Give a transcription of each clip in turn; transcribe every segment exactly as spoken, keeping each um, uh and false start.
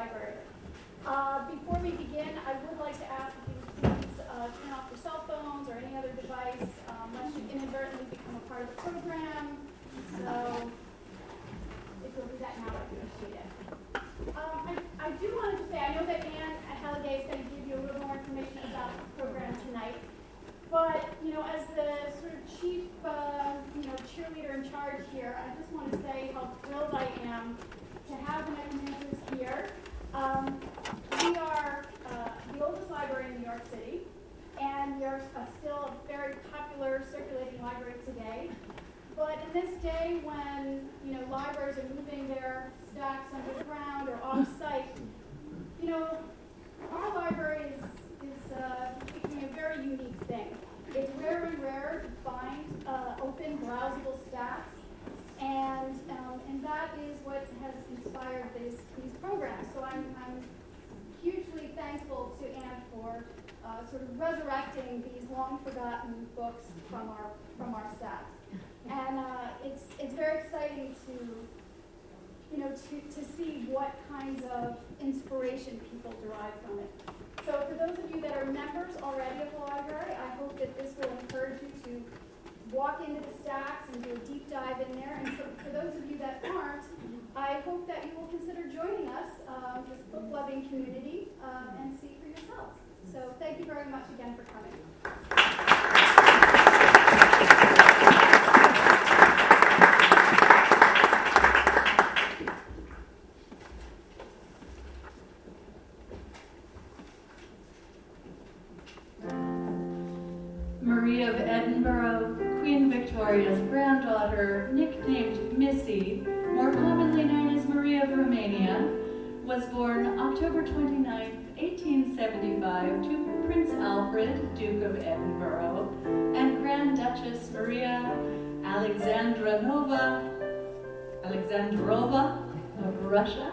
Library. Uh, before we begin, I would like to ask if you would please uh, turn off your cell phones or any other device, um, unless you inadvertently become a part of the program. So, if you'll do that now, I'd appreciate it. Um, I, I do want to say, I know that Anne Halliday is going to give you a little more information about the program tonight. But, you know, as the sort of chief, uh, you know, cheerleader in charge here, I just want to say how thrilled I am to have the McMahons here. Um, we are uh, the oldest library in New York City, and we are uh, still a very popular circulating library today. But in this day when, you know, libraries are moving their stacks underground or off-site, you know, our library is, is uh, becoming a very unique thing. It's rarer and rarer to find uh, open, browsable stacks, and um, and that is what has inspired these these programs. So I'm, I'm hugely thankful to Anne for uh, sort of resurrecting these long-forgotten books from our from our stacks. And uh, it's it's very exciting to, you know, to, to see what kinds of inspiration people derive from it. So for those of you that are members already of the library, I hope that this will encourage you to walk into the stacks and do a deep dive in there. And for, for those of you that aren't, I hope that you will consider joining us, uh, this book-loving community, uh, and see for yourselves. So thank you very much again for coming. Marie of Edinburgh, Queen Victoria's granddaughter, nicknamed Missy, more commonly known as Marie of Romania, was born October twenty-ninth, eighteen seventy-five, to Prince Alfred, Duke of Edinburgh, and Grand Duchess Maria Alexandrovna, Alexandrova of Russia.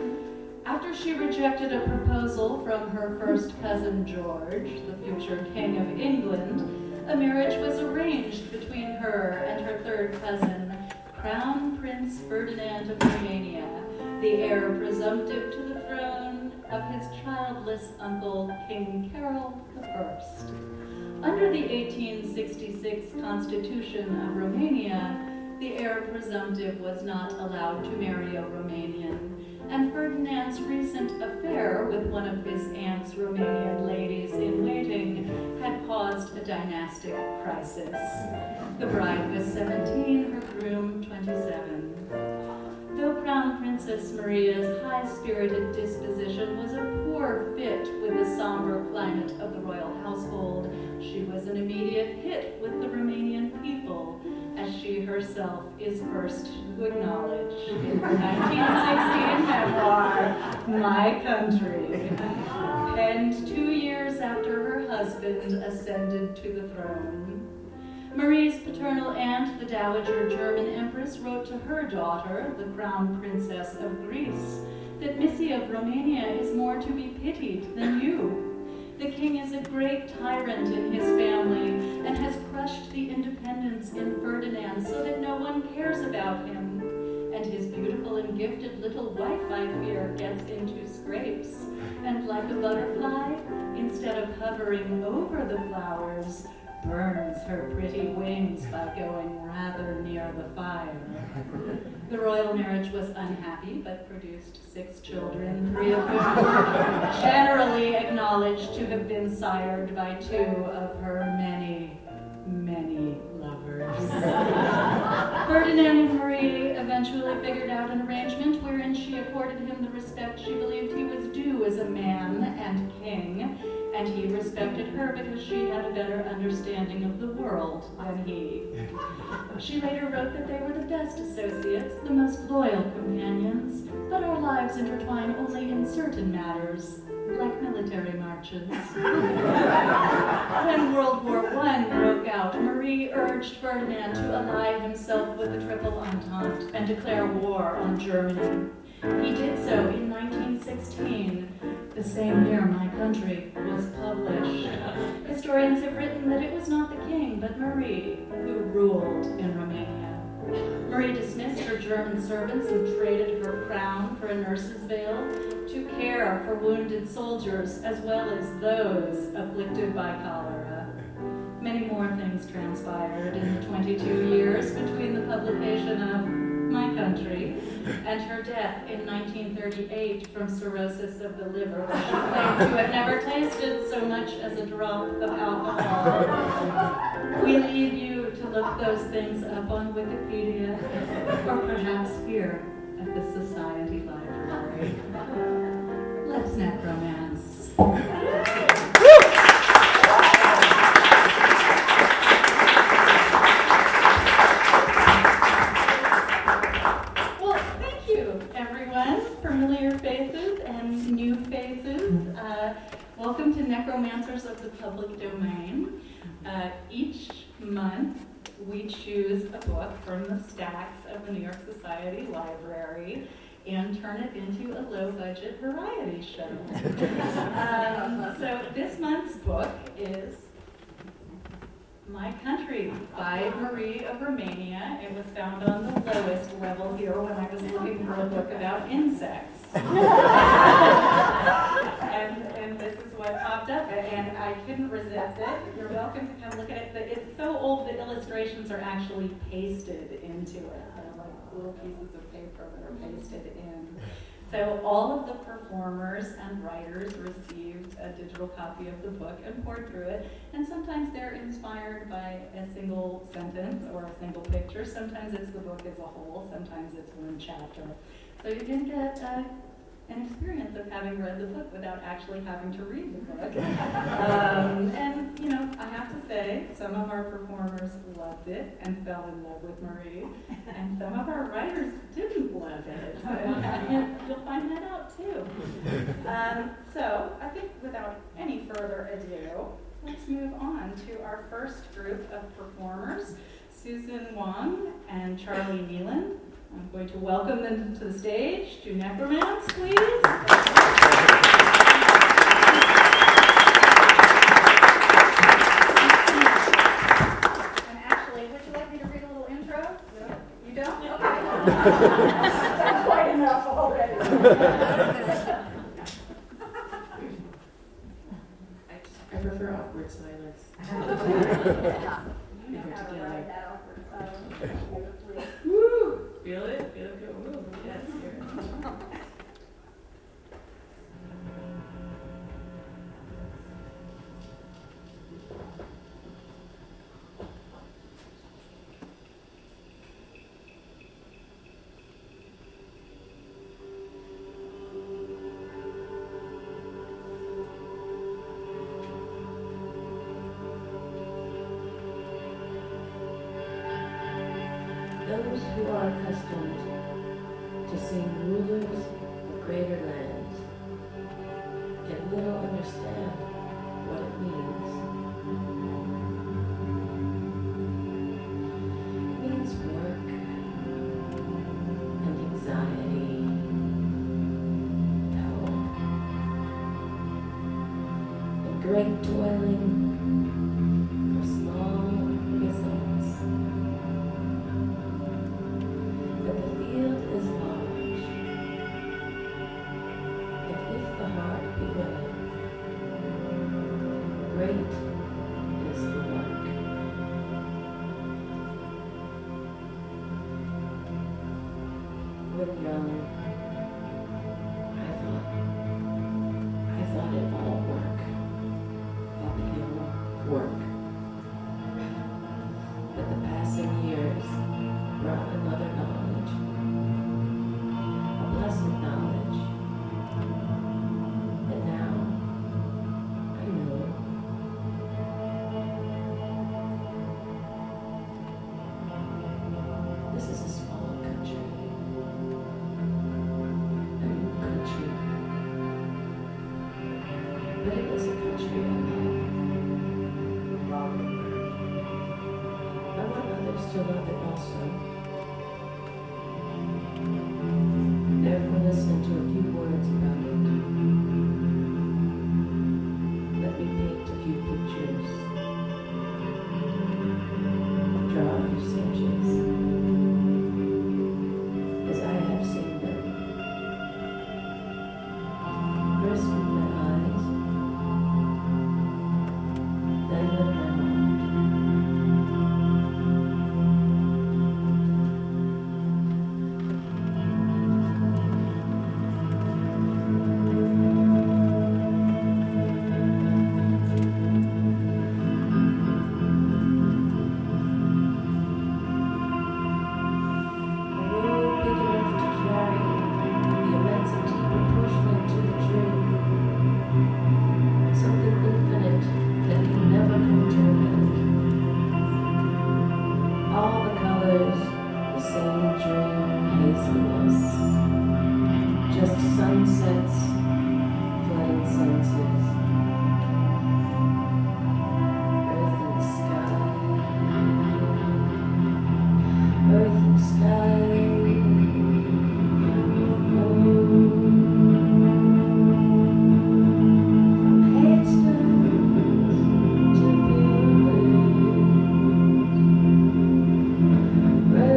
After she rejected a proposal from her first cousin George, the future King of England, a marriage was arranged between her and her third cousin, Crown Prince Ferdinand of Romania, the heir presumptive to the throne of his childless uncle, King Carol the First. Under the eighteen sixty-six Constitution of Romania, the heir presumptive was not allowed to marry a Romanian, and Ferdinand's recent affair with one of his aunt's Romanian ladies-in-waiting had caused a dynastic crisis. The bride was seventeen, her groom twenty-seven. Though Crown Princess Maria's high-spirited disposition was a poor fit with the somber climate of the royal household, she was an immediate hit with the Romanian people, as she herself is first to acknowledge in her nineteen sixteen memoir, My Country, penned two years after her husband ascended to the throne. Marie's paternal aunt, the Dowager German Empress, wrote to her daughter, the Crown Princess of Greece, that Missy of Romania is more to be pitied than you. The king is a great tyrant in his family and has crushed the independence in Ferdinand so that no one cares about him. And his beautiful and gifted little wife, I fear, gets into scrapes. And like a butterfly, instead of hovering over the flowers, burns her pretty wings by going rather near the fire. The royal marriage was unhappy, but produced six children, three of whom generally acknowledged to have been sired by two of her many, many lovers. Ferdinand and Marie eventually figured out an arrangement wherein she accorded him the respect she believed he was due as a man and king, and he respected her because she had a better understanding of the world than he. She later wrote that they were the best associates, the most loyal companions, but our lives intertwine only in certain matters, like military marches. When World War One broke out, Marie urged Ferdinand to ally himself with the Triple Entente and declare war on Germany. He did so in nineteen sixteen, the same year My Country was published. Historians have written that it was not the king, but Marie, who ruled in Romania. Marie dismissed her her German servants who traded her crown for a nurse's veil, to care for wounded soldiers as well as those afflicted by cholera. Many more things transpired in the twenty-two years between the publication of My Country and her death in nineteen thirty-eight from cirrhosis of the liver, where she claimed to have never tasted so much as a drop of alcohol. We leave you to look those things up on Wikipedia, or perhaps here at the Society Library. Let's necromance. Well, thank you, everyone. Familiar faces and new faces. Uh, welcome to Necromancers of the Public Domain. Uh, each month, we choose a book from the stacks of the New York Society Library and turn it into a low-budget variety show. um, so this month's book is My Country by Marie of Romania. It was found on the lowest level here when I was looking for a book about insects. and, and this is what popped up, and I couldn't resist it. You're welcome to come look at it. But it's so old, the illustrations are actually pasted into it. They're like little pieces of paper that are pasted in. So all of the performers and writers received a digital copy of the book and poured through it. And sometimes they're inspired by a single sentence or a single picture. Sometimes it's the book as a whole. Sometimes it's one chapter. So you can get uh, an experience of having read the book without actually having to read the book. um, and, you know, I have to say, some of our performers loved it and fell in love with Marie, and some of our writers didn't love it. So and you'll find that out, too. Um, so I think without any further ado, let's move on to our first group of performers, Susan Wong and Charlie Neelan. I'm going to welcome them to the stage to necromance, please. And actually, would you like me to read a little intro? No. You don't? Okay. That's quite enough already. I prefer awkward silence. Yeah. You know how to write that awkward silence. Woo! Feel it? Feel it go. Woo! Yes, here. Those who are accustomed to seeing rulers of greater lands can little understand what it means. It means work and anxiety, help, and great toiling for small results. But the field is large, and if the heart be willing, great is the work. When young, I thought, I thought it all work, uphill work. But the passing years brought another knowledge, a blessed knowledge, and now I know. This is a small country,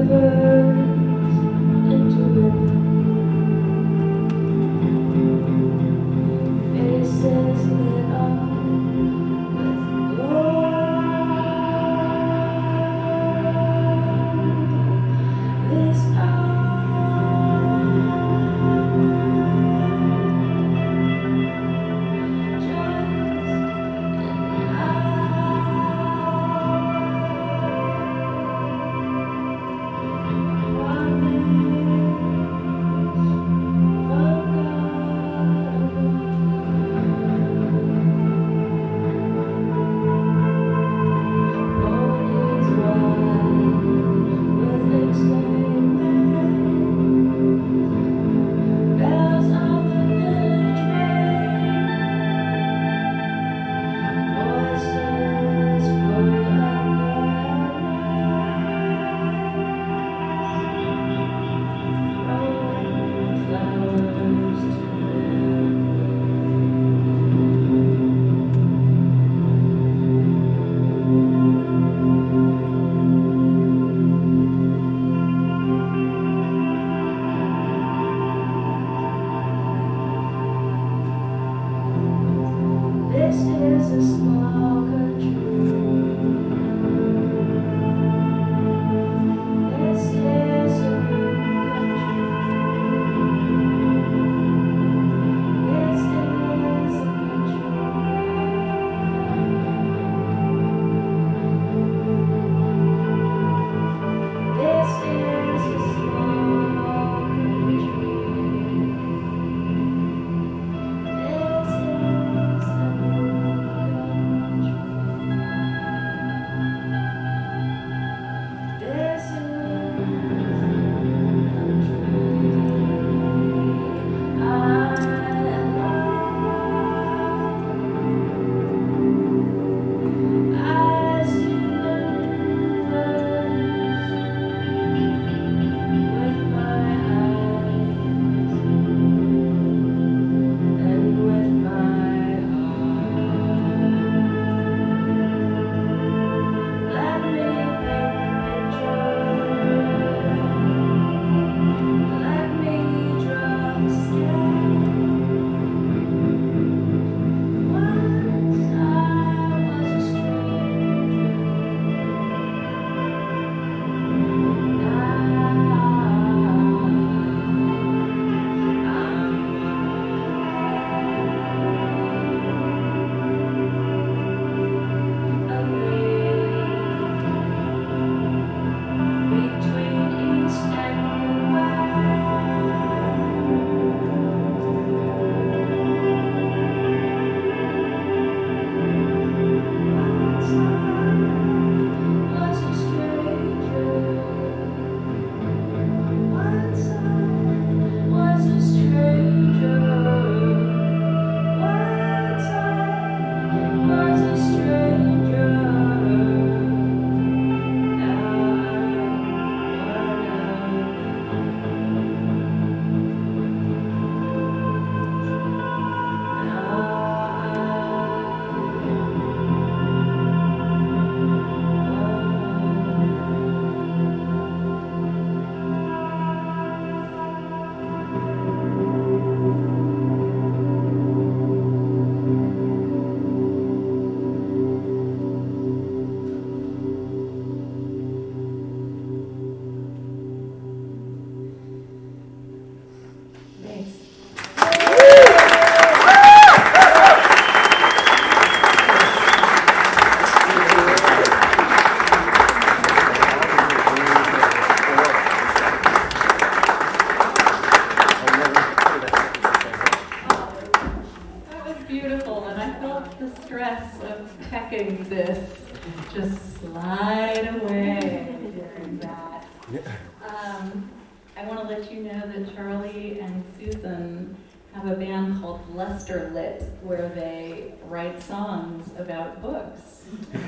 Um, I want to let you know that Charlie and Susan have a band called Luster Lit, where they write songs about books.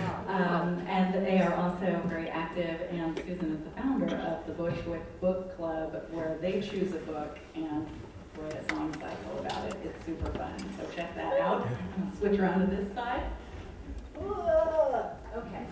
Um, and they are also very active, and Susan is the founder of the Bushwick Book Club, where they choose a book and write a song cycle about it. It's super fun, so check that out. I'll switch around to this side. Okay.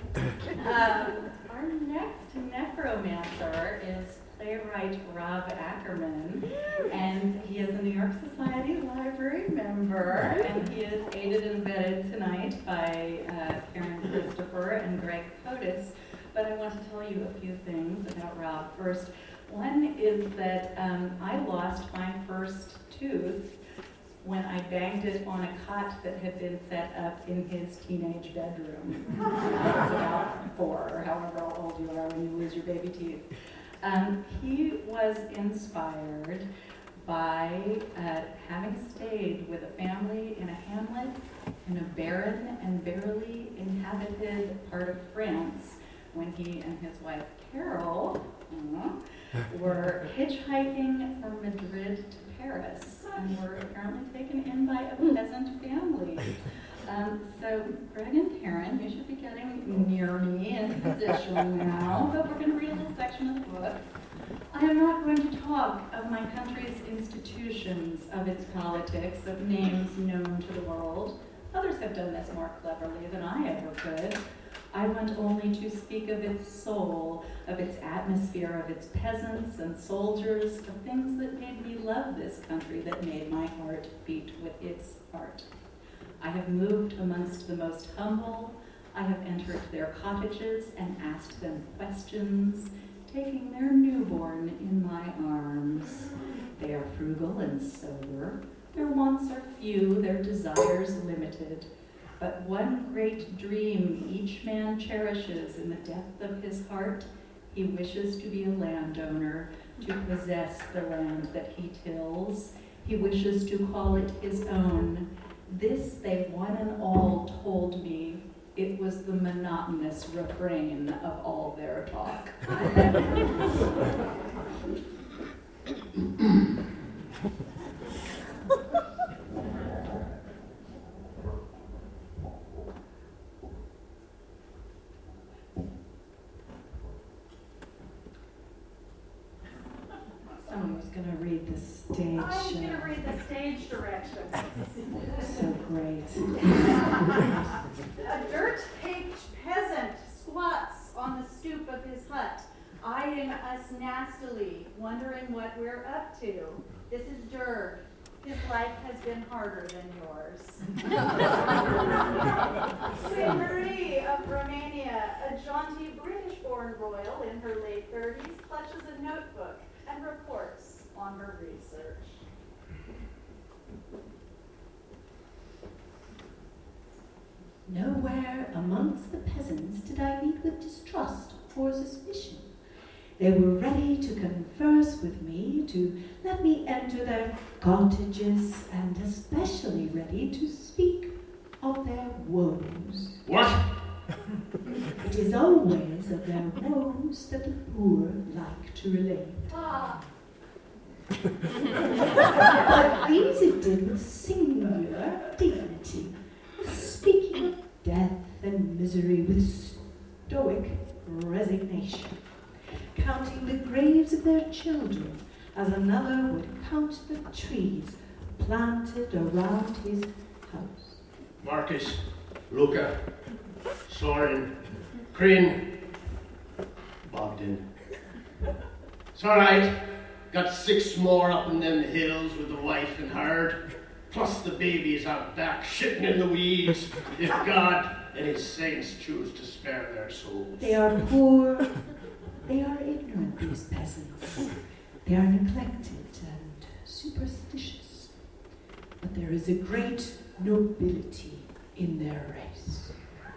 Um, our next necromancer is playwright Rob Ackerman, and he is a New York Society Library member, and he is aided and abetted tonight by uh, Karen Christopher and Greg Cotis. But I want to tell you a few things about Rob. First, one is that um, I lost my first tooth when I banged it on a cot that had been set up in his teenage bedroom. I was about four, or however old you are when you lose your baby teeth. Um, he was inspired by uh, having stayed with a family in a hamlet in a barren and barely inhabited part of France when he and his wife Carol uh, were hitchhiking from Madrid to Paris and were apparently taken in by a peasant family. Um, so Greg and Karen, you should be getting near me in position now, but we're going to read a little section of the book. I am not going to talk of my country's institutions, of its politics, of names known to the world. Others have done this more cleverly than I ever could. I want only to speak of its soul, of its atmosphere, of its peasants and soldiers, of things that made me love this country, that made my heart beat with its heart. I have moved amongst the most humble. I have entered their cottages and asked them questions, taking their newborn in my arms. They are frugal and sober. Their wants are few, their desires limited. But one great dream each man cherishes in the depth of his heart. He wishes to be a landowner, to possess the land that he tills. He wishes to call it his own. This they one and all told me. It was the monotonous refrain of all their talk. Someone was going to read the stage. I'm going to read the stage directions. So great. A dirt-caked peasant squats on the stoop of his hut, eyeing us nastily, wondering what we're up to. This is Dirk. His life has been harder than yours. Queen Marie of Romania, a jaunty British-born royal in her late thirties, clutches a notebook and reports on her research. Nowhere amongst the peasants did I meet with distrust or suspicion. They were ready to converse with me, to let me enter their cottages, and especially ready to speak of their woes. What? It is always of their woes that the poor like to relate. Ah, But these it did with singular dignity, speaking of death and misery with stoic resignation, counting the graves of their children as another would count the trees planted around his house. Marcus, Luca, Soren, Kryn, Bogdan. It's all right. Got six more up in them hills with the wife and herd, plus the babies out back shitting in the weeds, if God and his saints choose to spare their souls. They are poor, they are ignorant, these peasants. They are neglected and superstitious. But there is a great nobility in their race.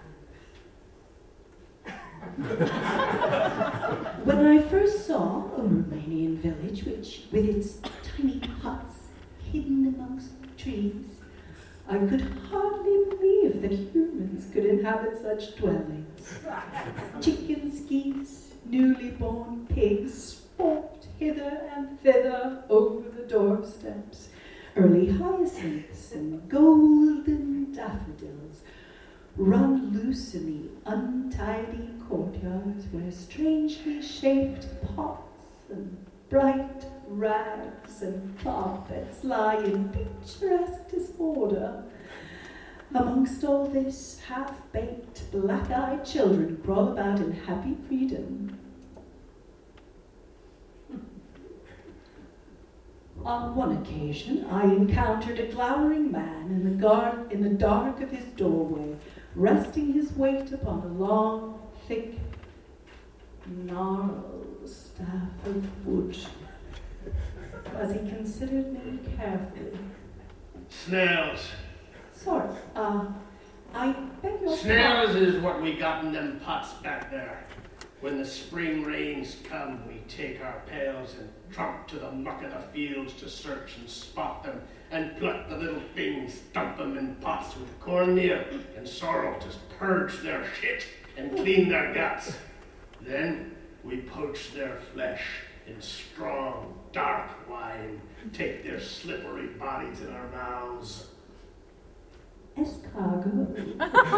When I first saw a Romanian village, which with its tiny huts hidden amongst the trees, I could hardly believe that humans could inhabit such dwellings. Chickens, geese, newly born pigs walked hither and thither over the doorsteps. Early hyacinths and golden daffodils run loose in the untidy courtyards where strangely shaped pots and bright rags and carpets lie in picturesque disorder. Amongst all this, half-baked, black-eyed children crawl about in happy freedom. On one occasion, I encountered a glowering man in the, gar- in the dark of his doorway, resting his weight upon a long, thick, gnarled staff of wood, as he considered me carefully. Snails. Sorry, uh, I beg your Snails is what we got in them pots back there. When the spring rains come, we take our pails and tromp to the muck of the fields to search and spot them, and pluck the little things, dump them in pots with cornmeal and sorrel to purge their shit and clean their guts. Then we poach their flesh in strong, dark wine, take their slippery bodies in our mouths. escargot.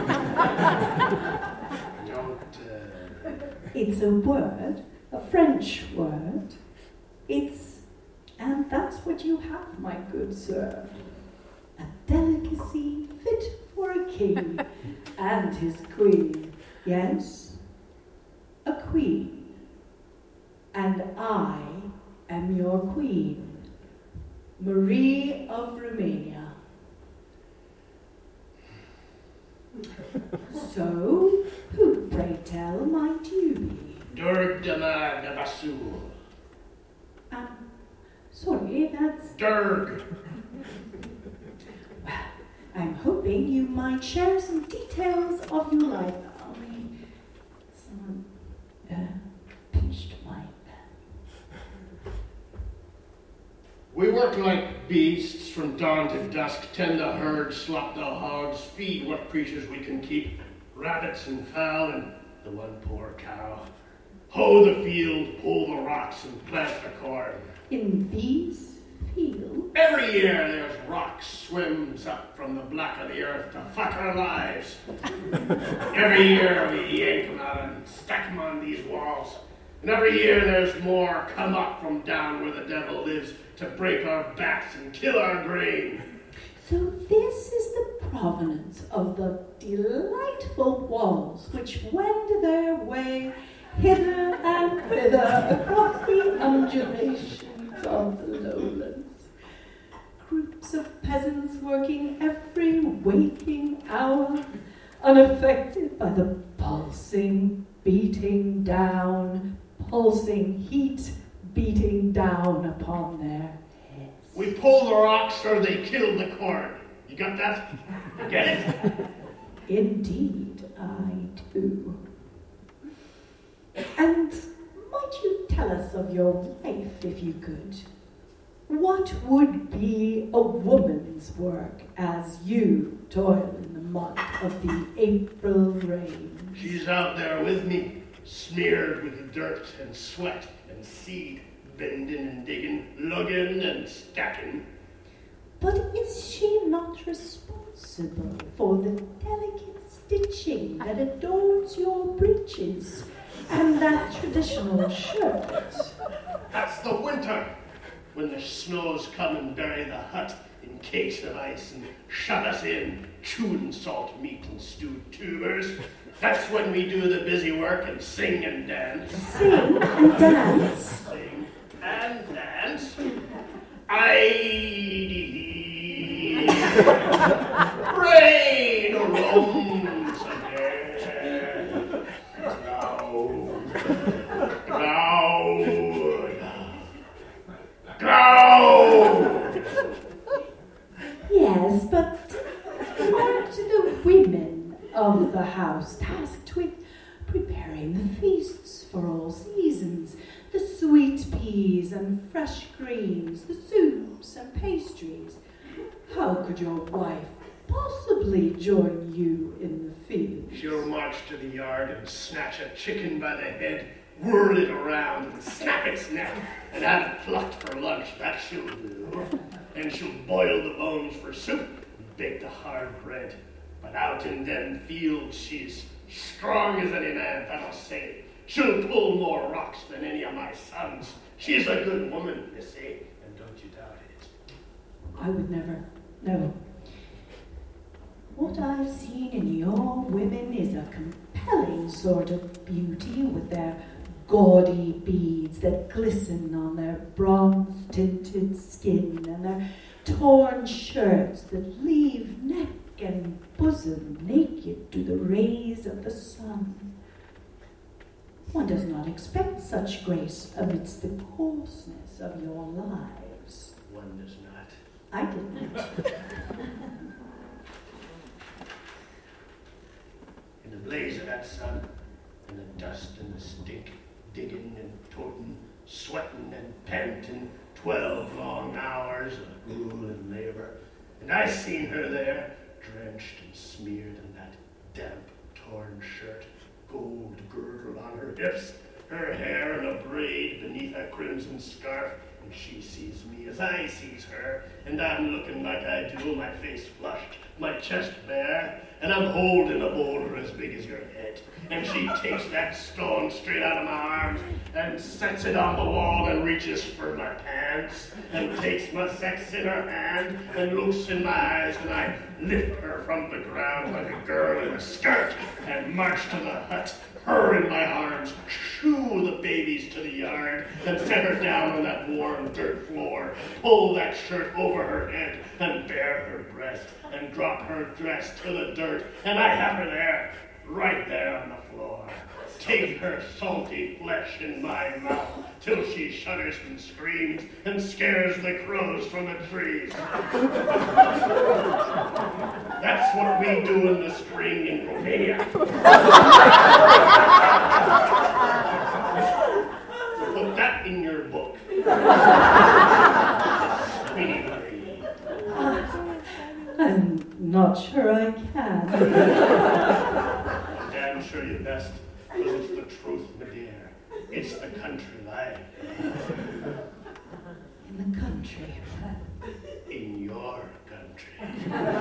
Don't, uh... It's a word, a French word. It's, and that's what you have, my good sir. A delicacy fit for a king and his queen. Yes, a queen. And I am your queen, Marie of Romania. So, who, pray tell, might you be? Durg de Mar de Basul. Um, sorry, that's... Durg. Well, I'm hoping you might share some details of your life. Only someone uh, pinched my pen. We work like beasts from dawn to dusk, tend the herd, slop the hogs, feed what creatures we can keep, rabbits and fowl and the one poor cow. Hoe the field, pull the rocks, and plant the corn. In these fields? Every year there's rocks swims up from the black of the earth to fuck our lives. Every year we yank them out and stack them on these walls. And every year there's more come up from down where the devil lives to break our backs and kill our grain. So this is the provenance of the delightful walls which wend their way hither and thither across the undulations of the lowlands. Groups of peasants working every waking hour, unaffected by the pulsing, beating down, pulsing heat beating down upon their heads. We pull the rocks or they kill the corn. You got that? You get it? Indeed, I do. And might you tell us of your wife, if you could? What would be a woman's work as you toil in the mud of the April rain? She's out there with me, smeared with dirt and sweat and seed, bending and digging, lugging and stacking. But is she not responsible for the delicate stitching that adorns your breeches and that traditional shirt? That's the winter, when the snows come and bury the hut in cakes of ice and shut us in, chewing salt meat and stewed tubers. That's when we do the busy work and sing and dance. Sing and dance. Sing and dance. I rain roams again. Cloud, cloud, cloud. Yes, but aren't the women of the house tasked with preparing the feasts for all seasons, the sweet peas and fresh greens, the soups and pastries? How could your wife possibly join you in the field? She'll march to the yard and snatch a chicken by the head, whirl it around and snap its neck, and have it plucked for lunch. That she'll do. And she'll boil the bones for soup and bake the hard bread. But out in them fields she's strong as any man, that'll say. She'll pull more rocks than any of my sons. She's a good woman, you see, and don't you doubt it. I would never, no. What I've seen in your women is a compelling sort of beauty with their gaudy beads that glisten on their bronze-tinted skin and their torn shirts that leave neck and bosom naked to the rays of the sun. One does not expect such grace amidst the coarseness of your lives. One does not. I didn't. In the blaze of that sun, and the dust and the stink, digging and toting, sweating and panting, twelve long hours of grueling labor. And I seen her there, drenched and smeared in that damp, torn shirt, gold girdle on her hips, her hair in a braid beneath a crimson scarf, and she sees me as I sees her, and I'm looking like I do, my face flushed, my chest bare, and I'm holding a boulder as big as your head. And she takes that stone straight out of my arms and sets it on the wall and reaches for my pants and takes my sex in her hand and looks in my eyes, and I lift her from the ground like a girl in a skirt and march to the hut, her in my arms, shoo the babies to the yard, and set her down on that warm dirt floor, pull that shirt over her head and bare her breast and drop her dress to the dirt, and I have her there, right there on the floor. Take her salty flesh in my mouth till she shudders and screams and scares the crows from the trees. That's what we do in the spring in Romania. Put that in your book. Sweetie Marie. I'm not sure I can. Damn sure you best, because it's the truth, my dear. It's the country life. In the country. In your country.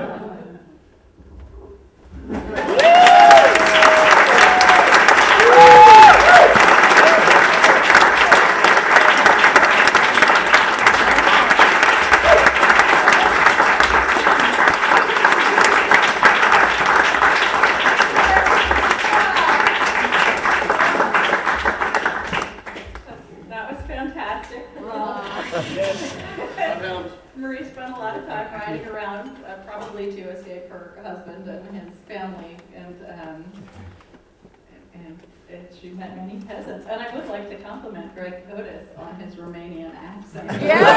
That was fantastic. Marie spent a lot of time riding around, uh, probably to escape her husband and his family, and um, and, and she met many peasants. And I would like to compliment Greg Kotis on his Romanian accent.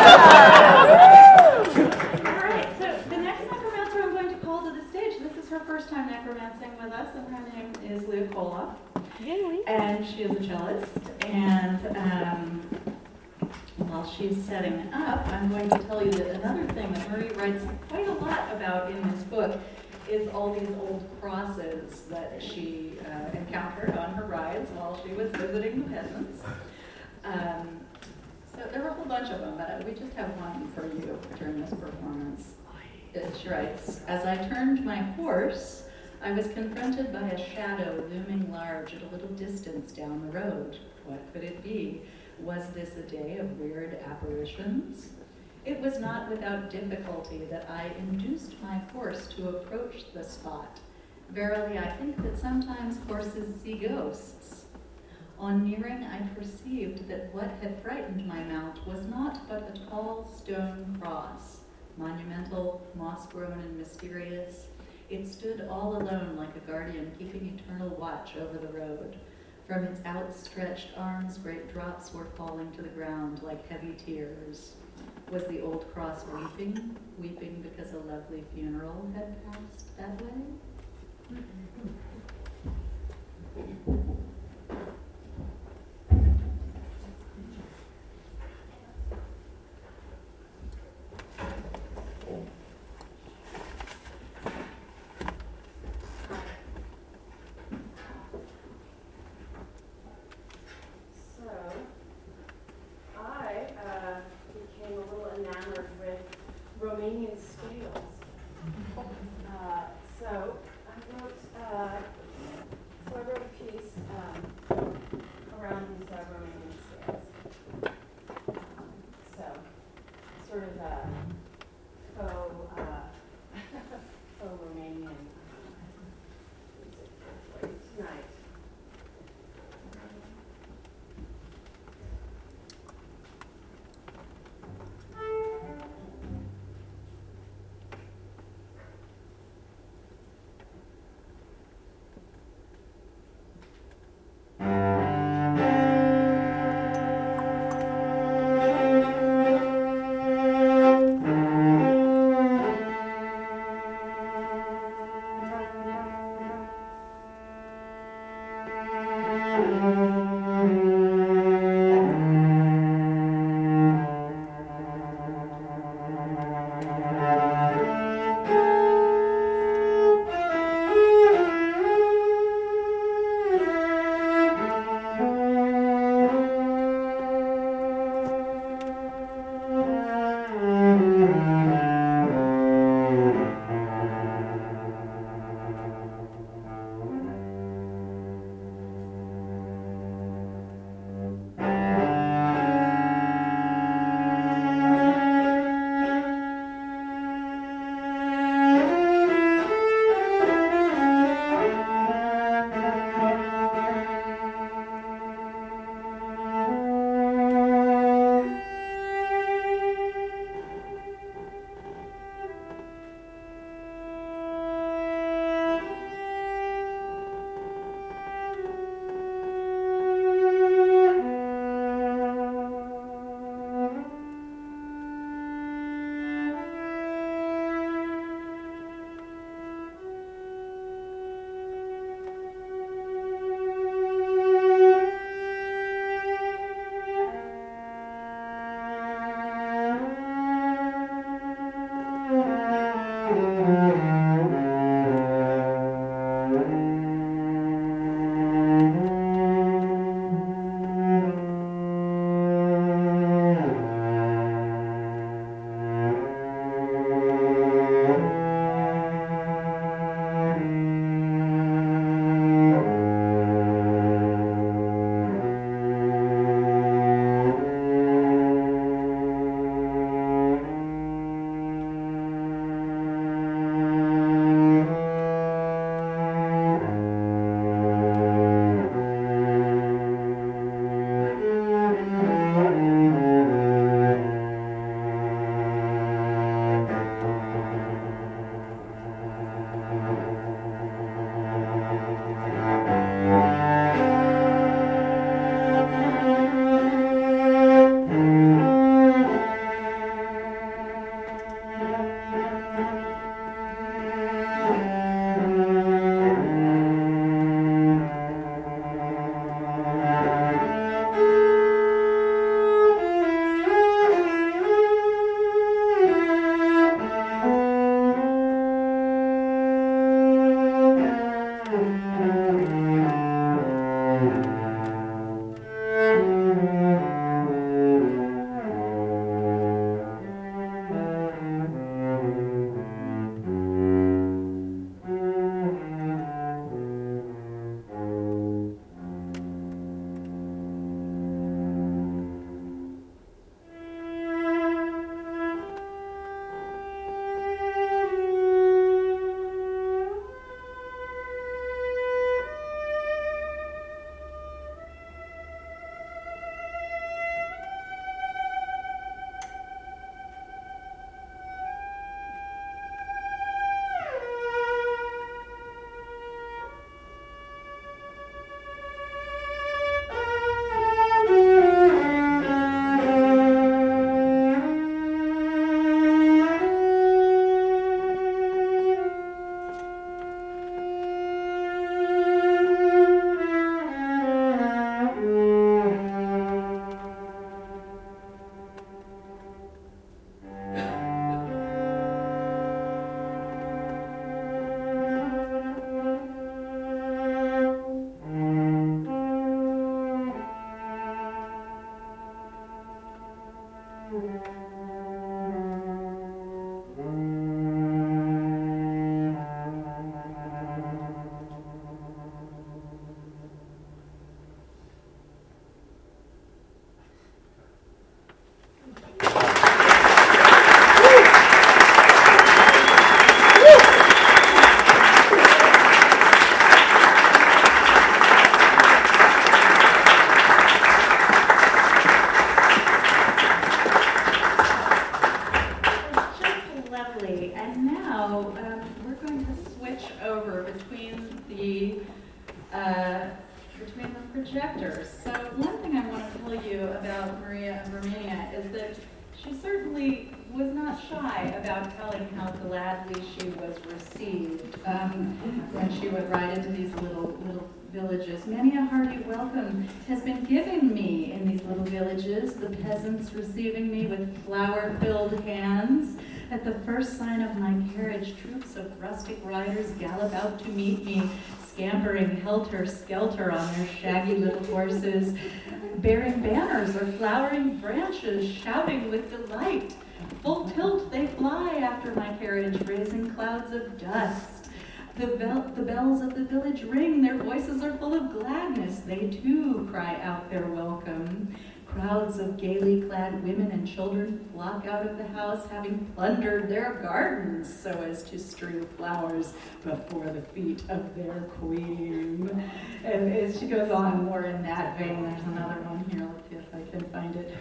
Yeah! All right, so the next necromancer I'm going to call to the stage. This is her first time necromancing with us, and her name is Leah Koloff. And she is a cellist, and um, while she's setting up, I'm going to tell you that another thing that Marie writes quite a lot about in this book is all these old crosses that she uh, encountered on her rides while she was visiting the peasants. Um, so there were a whole bunch of them, but we just have one for you during this performance. She writes, "As I turned my horse, I was confronted by a shadow looming large at a little distance down the road. What could it be? Was this a day of weird apparitions? It was not without difficulty that I induced my horse to approach the spot. Verily, I think that sometimes horses see ghosts. On nearing, I perceived that what had frightened my mount was not but a tall stone cross, monumental, moss-grown, and mysterious. It stood all alone like a guardian keeping eternal watch over the road. From its outstretched arms, great drops were falling to the ground like heavy tears. Was the old cross weeping, weeping because a lovely funeral had passed that way?" Romanian scales. Uh, so I wrote, uh, so I wrote a piece uh, Many a hearty welcome has been given me in these little villages, the peasants receiving me with flower-filled hands. At the first sign of my carriage, troops of rustic riders gallop out to meet me, scampering helter-skelter on their shaggy little horses, bearing banners or flowering branches, shouting with delight. Full tilt they fly after my carriage, raising clouds of dust. The, bell, the bells of the village ring, their voices are full of gladness. They too cry out their welcome. Crowds of gaily clad women and children flock out of the house, having plundered their gardens so as to strew flowers before the feet of their queen. And as she goes on more in that vein, there's another one here. Let's see if I can find it.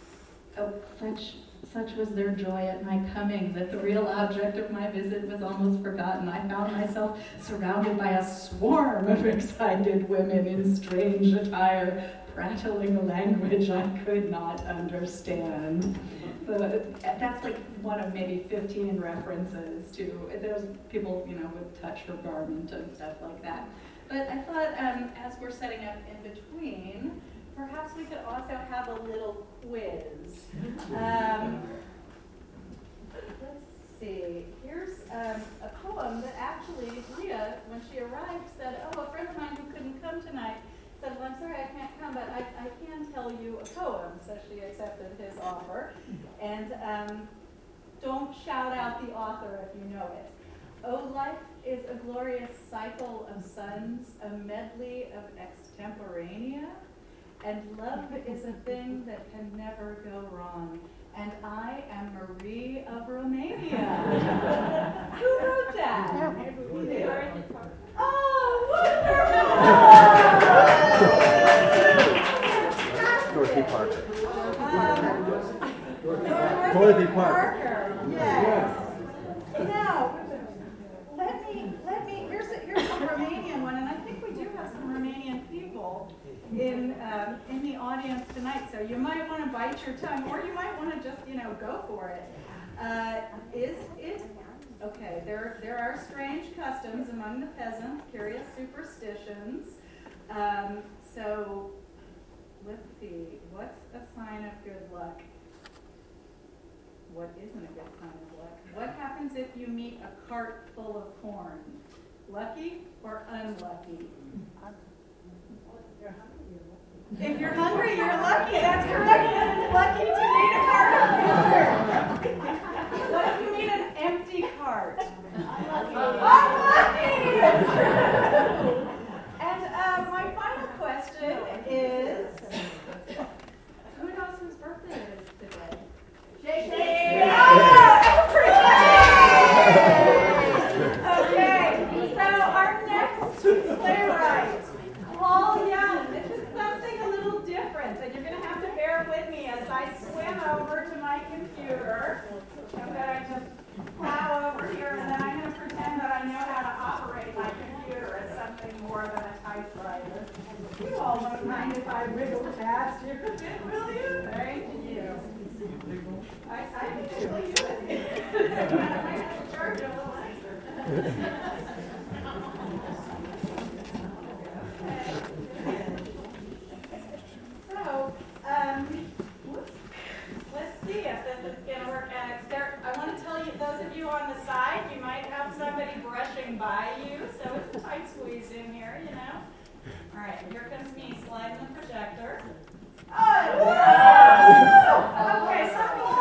Oh, such... Such was their joy at my coming that the real object of my visit was almost forgotten. I found myself surrounded by a swarm of excited women in strange attire, prattling a language I could not understand. So that's like one of maybe fifteen references to, there's people, you know, would touch her garment and stuff like that. But I thought um, as we're setting up in between, perhaps we could also have a little quiz. Um, let's see. Here's um, a poem that actually Rhea, when she arrived, said, oh, a friend of mine who couldn't come tonight said, well, I'm sorry I can't come, but I, I can tell you a poem. So she accepted his offer. And um, don't shout out the author if you know it. Oh, life is a glorious cycle of suns, a medley of extemporánea. And love is a thing that can never go wrong. And I am Marie of Romania. Who wrote that? Oh, wonderful! Dorothy Parker. Um, Dorothy Parker. Parker. Yes. Now, let me, let me, here's a, here's a Romanian one, and I think we do have some Romanian people in um, in the audience tonight, so you might want to bite your tongue, or you might want to just, you know, go for it. Uh, is it, okay, there, there are strange customs among the peasants, curious superstitions. Um, so, let's see, what's a sign of good luck? What isn't a good sign of luck? What happens if you meet a cart full of corn? Lucky or unlucky? If you're hungry, you're lucky. That's correct. It's lucky to meet a cart of corn. What if you meet an empty cart? Unlucky. Unlucky. And uh, my final question is, who knows whose birthday it is today? Shakespeare. Oh, okay. So our next playwright, Paul Young. This is something a little different, and you're going to have to bear with me as I swim over to my computer. I'm going to just plow over here, and then I'm going to pretend that I know how to operate my computer as something more than a typewriter. You all won't mind if I wiggle past you, will you? Thank you. I, I can usually do it. I might have to charge you a little extra. So, um, whoops. Let's see if this is going to work. Uh, there, I want to tell you, those of you on the side, you might have somebody brushing by you, so it's a tight squeeze in here, you know. All right, here comes me sliding the projector. Oh, okay, some people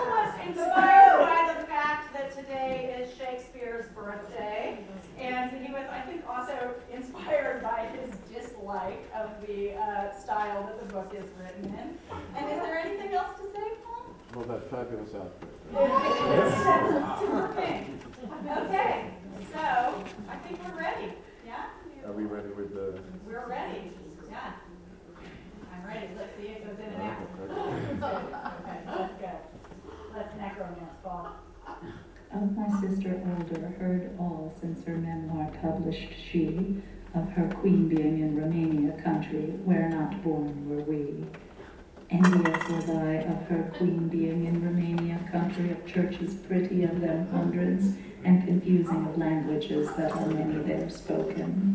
good men. And is there anything else to say, Paul? Well, that fabulous outfit. That's super pink. Okay, so I think we're ready. Yeah? Are we ready with the... We're ready. Yeah. I'm ready. Let's see it goes in and out. Okay, that's good. Let's necromance, Paul. Of my sister older, heard all since her memoir published she, of her queen being in Romania country, where not born were we. Envious was I of her queen being in Romania country, of churches pretty of them hundreds, and confusing of languages that are many there spoken.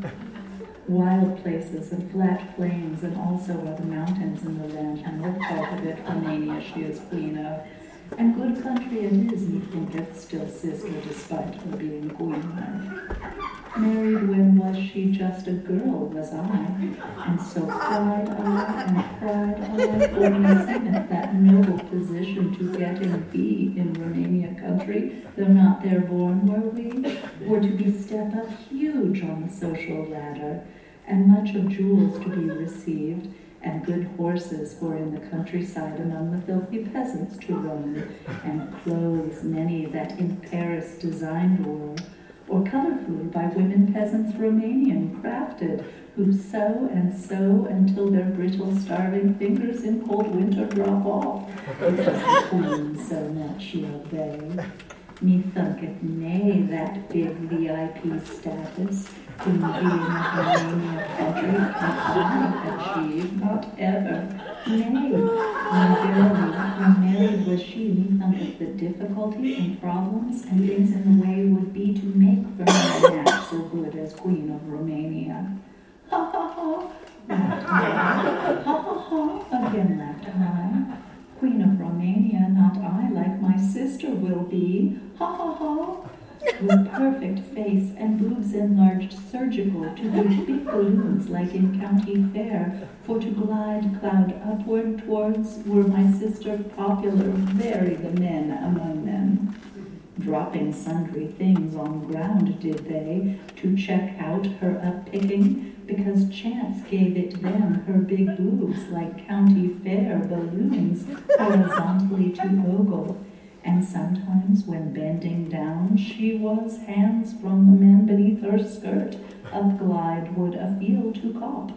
Wild places and flat plains, and also are the mountains in the land, and no part of it Romania she is queen of. And good country it is, methinketh, still sister, despite her being queen of. Married when was she just a girl, was I, and so cried I, and cried I, for me seemeth that noble position to get and be in Romania country, though not there born were we, or to be step up huge on the social ladder, and much of jewels to be received, and good horses for in the countryside among the filthy peasants to roam, and clothes many that in Paris designed were, or colourfully by women peasants Romanian crafted, who sew and sew until their brittle starving fingers in cold winter drop off, because the queen so much she obey. Methinketh nay that big V I P status, in being of Romania country, that I achieved, not ever. Nay, when verily, when married was she, methinketh the difficulty and problems and things in the way would be to make for my match so good as queen of Romania. Ha ha ha, laughed I. Ha ha ha, again laughed I. Queen of Romania, not I, like my sister will be. Ha ha ha. With perfect face and boobs enlarged surgical to be big balloons like in county fair, for to glide cloud upward towards were my sister popular, very the men among them. Dropping sundry things on ground did they, to check out her uppicking, because chance gave it them her big boobs like county fair balloons horizontally to ogle. And sometimes, when bending down, she was hands from the men beneath her skirt, up glide would a feel to cop.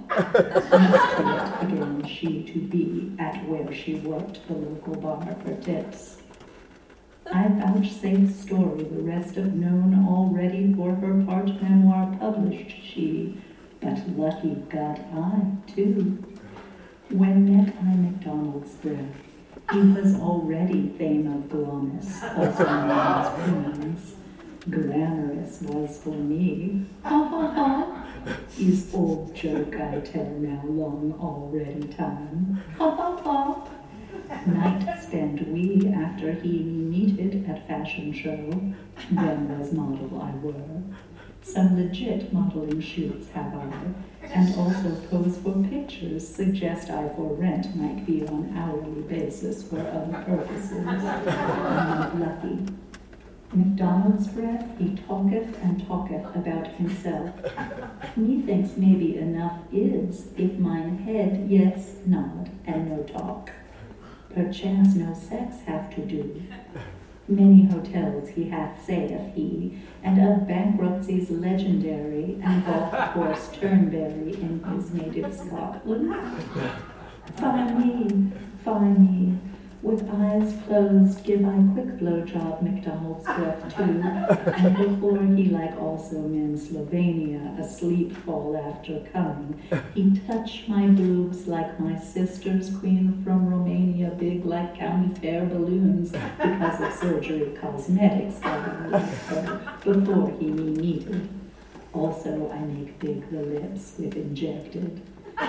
Must it again she to be at where she worked the local bar for tips. I vouchsafe story, the rest of known already, for her part memoir published she, but lucky got I, too. When met I MacDonald's breath, he was already fame of Glamis, also known as Queens. Glamorous was for me. Ha ha ha! Is old joke I tell now long already time. Ha ha ha! Night spend we after he me meeted at fashion show, then was model I were. Some legit modeling shoots have I, and also pose for pictures, suggest I for rent might be on hourly basis for other purposes. I'm not lucky. MacDonald's breath, he talketh and talketh about himself. Methinks maybe enough is, if mine head yes nod and no talk. Perchance no sex have to do. Many hotels he hath, saith he, and of bankruptcies legendary, and golf course Turnberry in his native Scotland. Fie me, fie me, with eyes closed give I quick blowjob MacDonald's breath too, and before he like also men Slovenia asleep fall after coming, he touch my boobs like my sister's queen from Romania big like county fair balloons because of surgery cosmetics before he me needed. Also I make big the lips with injected.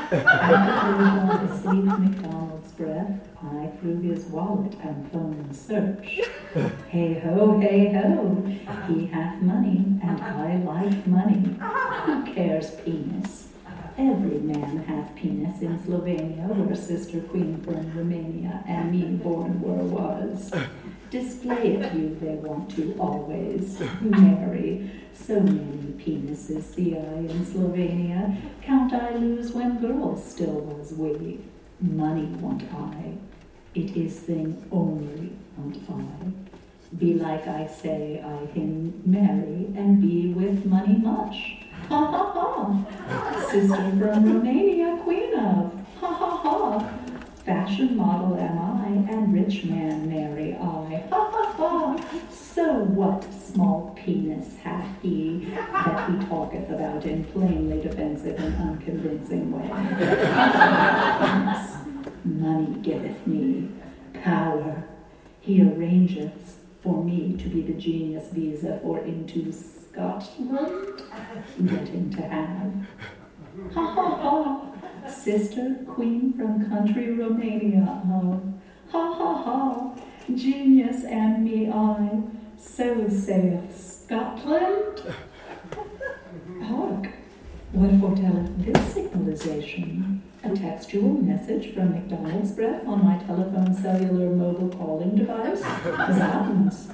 After the sleep MacDonald's breath, I through his wallet and phone and search. Hey ho, hey ho, he hath money, and I like money. Who cares penis? Every man hath penis in Slovenia, where sister queen from Romania and me born where was. Display it you they want to always. Marry, so many penises see I in Slovenia, count I lose when girls still was we. Money want I, it is thing only want I. Be like I say, I him marry, and be with money much. Ha ha ha! Sister from Romania, queen of. Ha ha ha! Fashion model am I, and rich man marry I. Ha ha ha! So what small penis hath he, that he talketh about in plainly defensive and unconvincing way? Money giveth me power. He arrangeth for me to be the genius visa for into Scotland, getting to have. Ha ha ha! Sister, queen from country Romania of. Ha ha ha! Genius and me I, so saith Scotland. Hark! What foretelleth this signalization? A textual message from McDonald's breath on my telephone cellular mobile calling device? Zounds!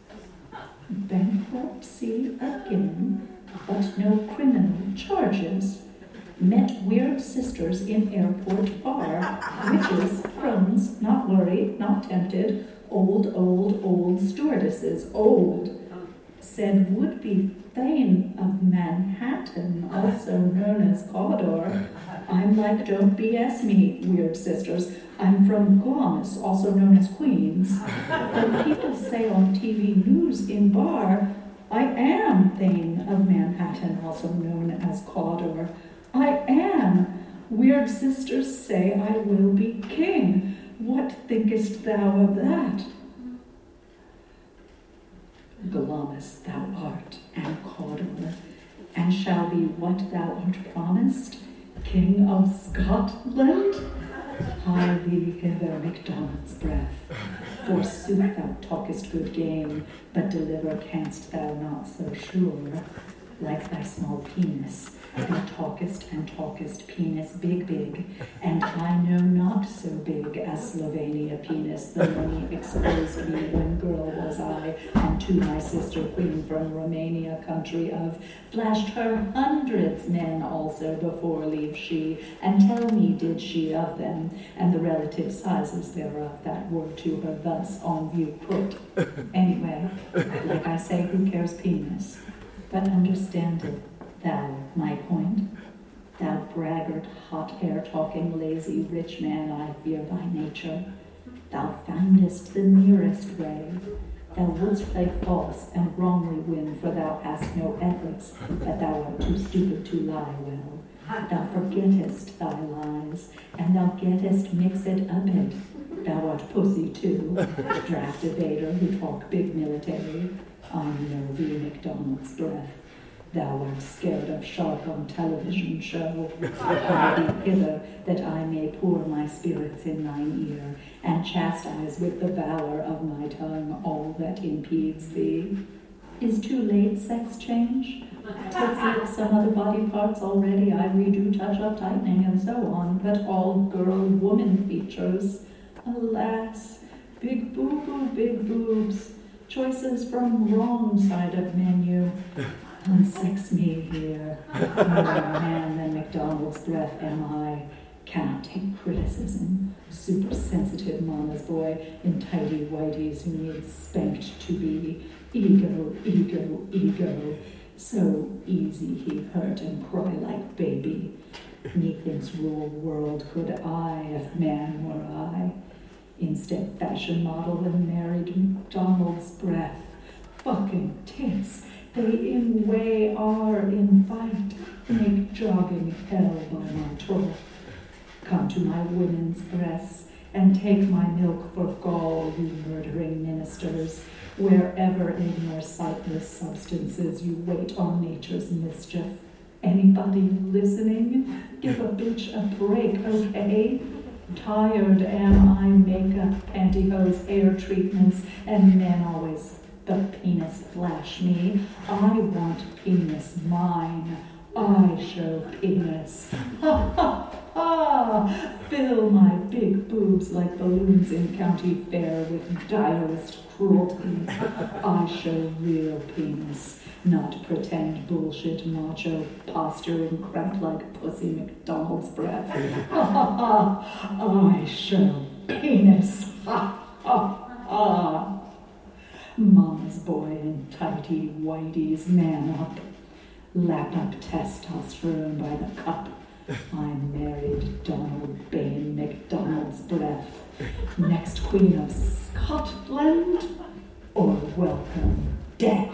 Bankruptcy again, but no criminal charges. Met weird sisters in airport bar. Witches, crones, not worried, not tempted. Old, old, old stewardesses, old. Said would-be Thane of Manhattan, also known as Commodore. I'm like, don't B S me, weird sisters. I'm from Glamis, also known as Queens. When people say on T V news in bar, I am Thane of Manhattan, also known as Commodore. I am. Weird sisters say I will be king. What thinkest thou of that? Glamis thou art, and Commodore, and shall be what thou art promised, King of Scotland? Hie thee hither, McDonald's breath. Forsooth thou talkest good game, but deliver canst thou not so sure. Like thy small penis, thou talkest and talkest penis big big, and I know not so big as Slovenia penis, the money exposed me when girl was I, and to my sister queen from Romania country of, flashed her hundreds men also before leave she, and tell me did she of them, and the relative sizes thereof that were to her thus on view put. Anyway, like I say, who cares penis? But understand it, thou, my point, thou braggart, hot hair talking, lazy, rich man, I fear thy nature. Thou foundest the nearest way. Thou wouldst play false and wrongly win, for thou hast no ethics, but thou art too stupid to lie well. Thou forgettest thy lies, and thou gettest mixed up it. Thou art pussy too, draft evader who talk big military. I know thee, McDonald's breath. Thou art scared of shark on television show. Hie thee hither, that I may pour my spirits in thine ear, and chastise with the valor of my tongue all that impedes thee. Is too late sex change? Let's look some other body parts already. I redo touch-up, tightening, and so on, but all girl-woman features. Alas, big boo-boo, big boobs. Choices from wrong side of menu. Unsex me here. More man than McDonald's breath am I. Cannot take criticism. Super sensitive mama's boy in tidy whities who needs spanked to be. Ego, ego, ego. So easy he hurt and cry like baby. Methinks rule world could I if man were I. Instead fashion model and married McDonald's breath. Fucking tits, they in way are in fight. Make jogging hell by my troth. Come to my women's breasts and take my milk for gall, you murdering ministers. Wherever in your sightless substances you wait on nature's mischief. Anybody listening? Give a bitch a break, okay? Tired am I, makeup, pantyhose, hair treatments, and men always but penis flash me. I want penis mine. I show penis. Ha ha ha! Fill my big boobs like balloons in county fair with direst cruelty. I show real penis, not pretend bullshit macho posture and cramp like Pussy McDonald's breath. Ha ha ha! I show penis. Ha ha ha! Mama's boy and tighty whitey's man up. Lap up testosterone by the cup. I married Donald Bain McDonald's breath. Next Queen of Scotland, or welcome death.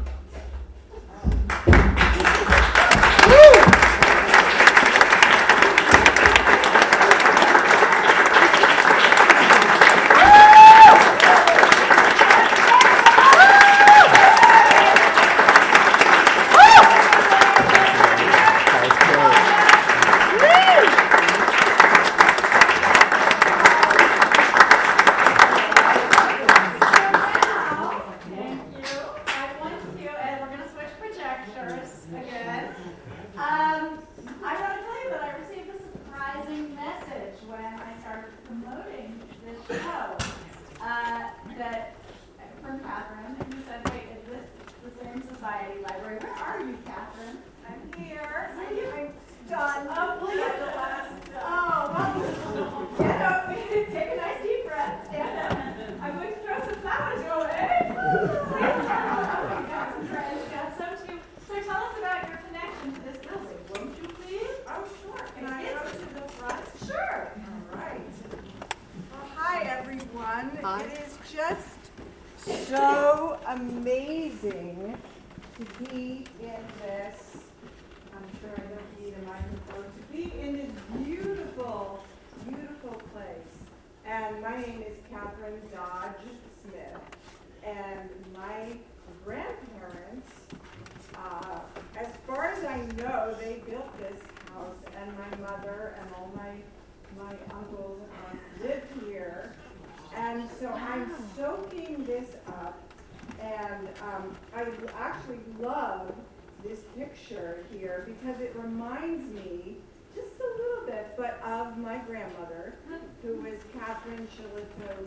Because it reminds me just a little bit, but of my grandmother, who was Catherine Shillito,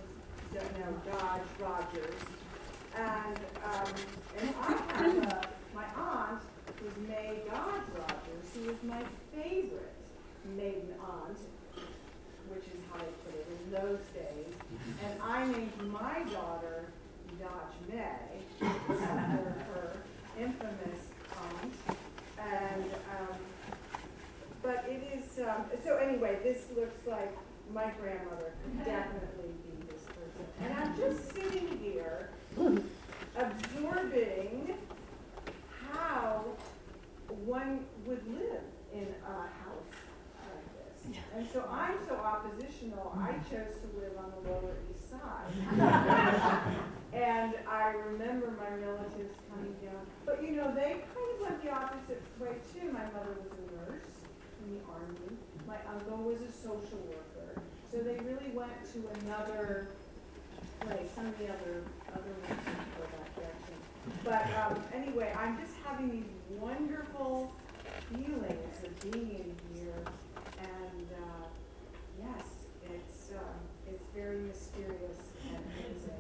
no, Dodge Rogers, and um, and I have a, my aunt was May Dodge Rogers, who was my favorite maiden aunt, which is how they put it in those days, and I named my daughter Dodge May after her infamous aunt. And, um, but it is, um, so anyway, this looks like my grandmother could definitely be this person. And I'm just sitting here absorbing how one would live in a house like this. And so I'm so oppositional, I chose to live on the Lower East Side. And I remember my relatives coming down. But you know, they kind of went the opposite way too. My mother was a nurse in the Army. My uncle was a social worker. So they really went to another place. Some of the other other ones didn't go that direction. But um, anyway, I'm just having these wonderful feelings of being in here. And uh, yes, it's um, it's very mysterious and amazing.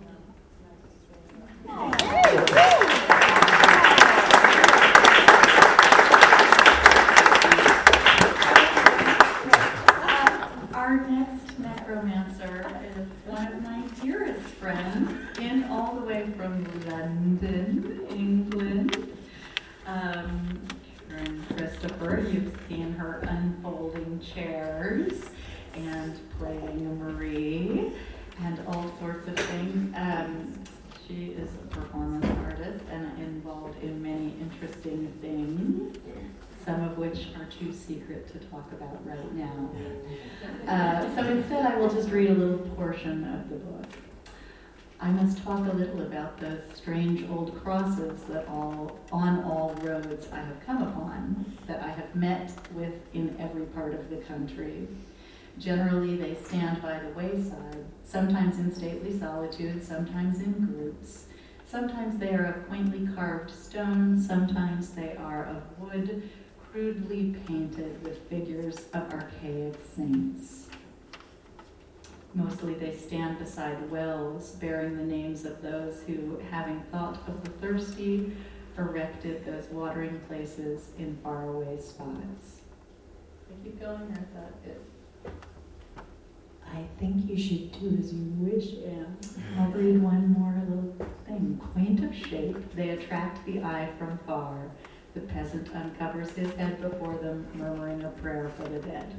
Our next necromancer is one of my dearest friends, in all the way from London, England. Um, Karen Christopher, you've seen her unfolding chairs and playing a Marie and all sorts of things. Um, She is a performance artist and involved in many interesting things, some of which are too secret to talk about right now. Uh, so instead I will just read a little portion of the book. I must talk a little about those strange old crosses that all on all roads I have come upon, that I have met with in every part of the country. Generally, they stand by the wayside, sometimes in stately solitude, sometimes in groups. Sometimes they are of quaintly carved stone, sometimes they are of wood, crudely painted with figures of archaic saints. Mostly they stand beside wells bearing the names of those who, having thought of the thirsty, erected those watering places in faraway spots. I keep going, or is that it? I think you should do as you wish, Anne. I'll read one more little thing. Quaint of shape, they attract the eye from far. The peasant uncovers his head before them, murmuring a prayer for the dead.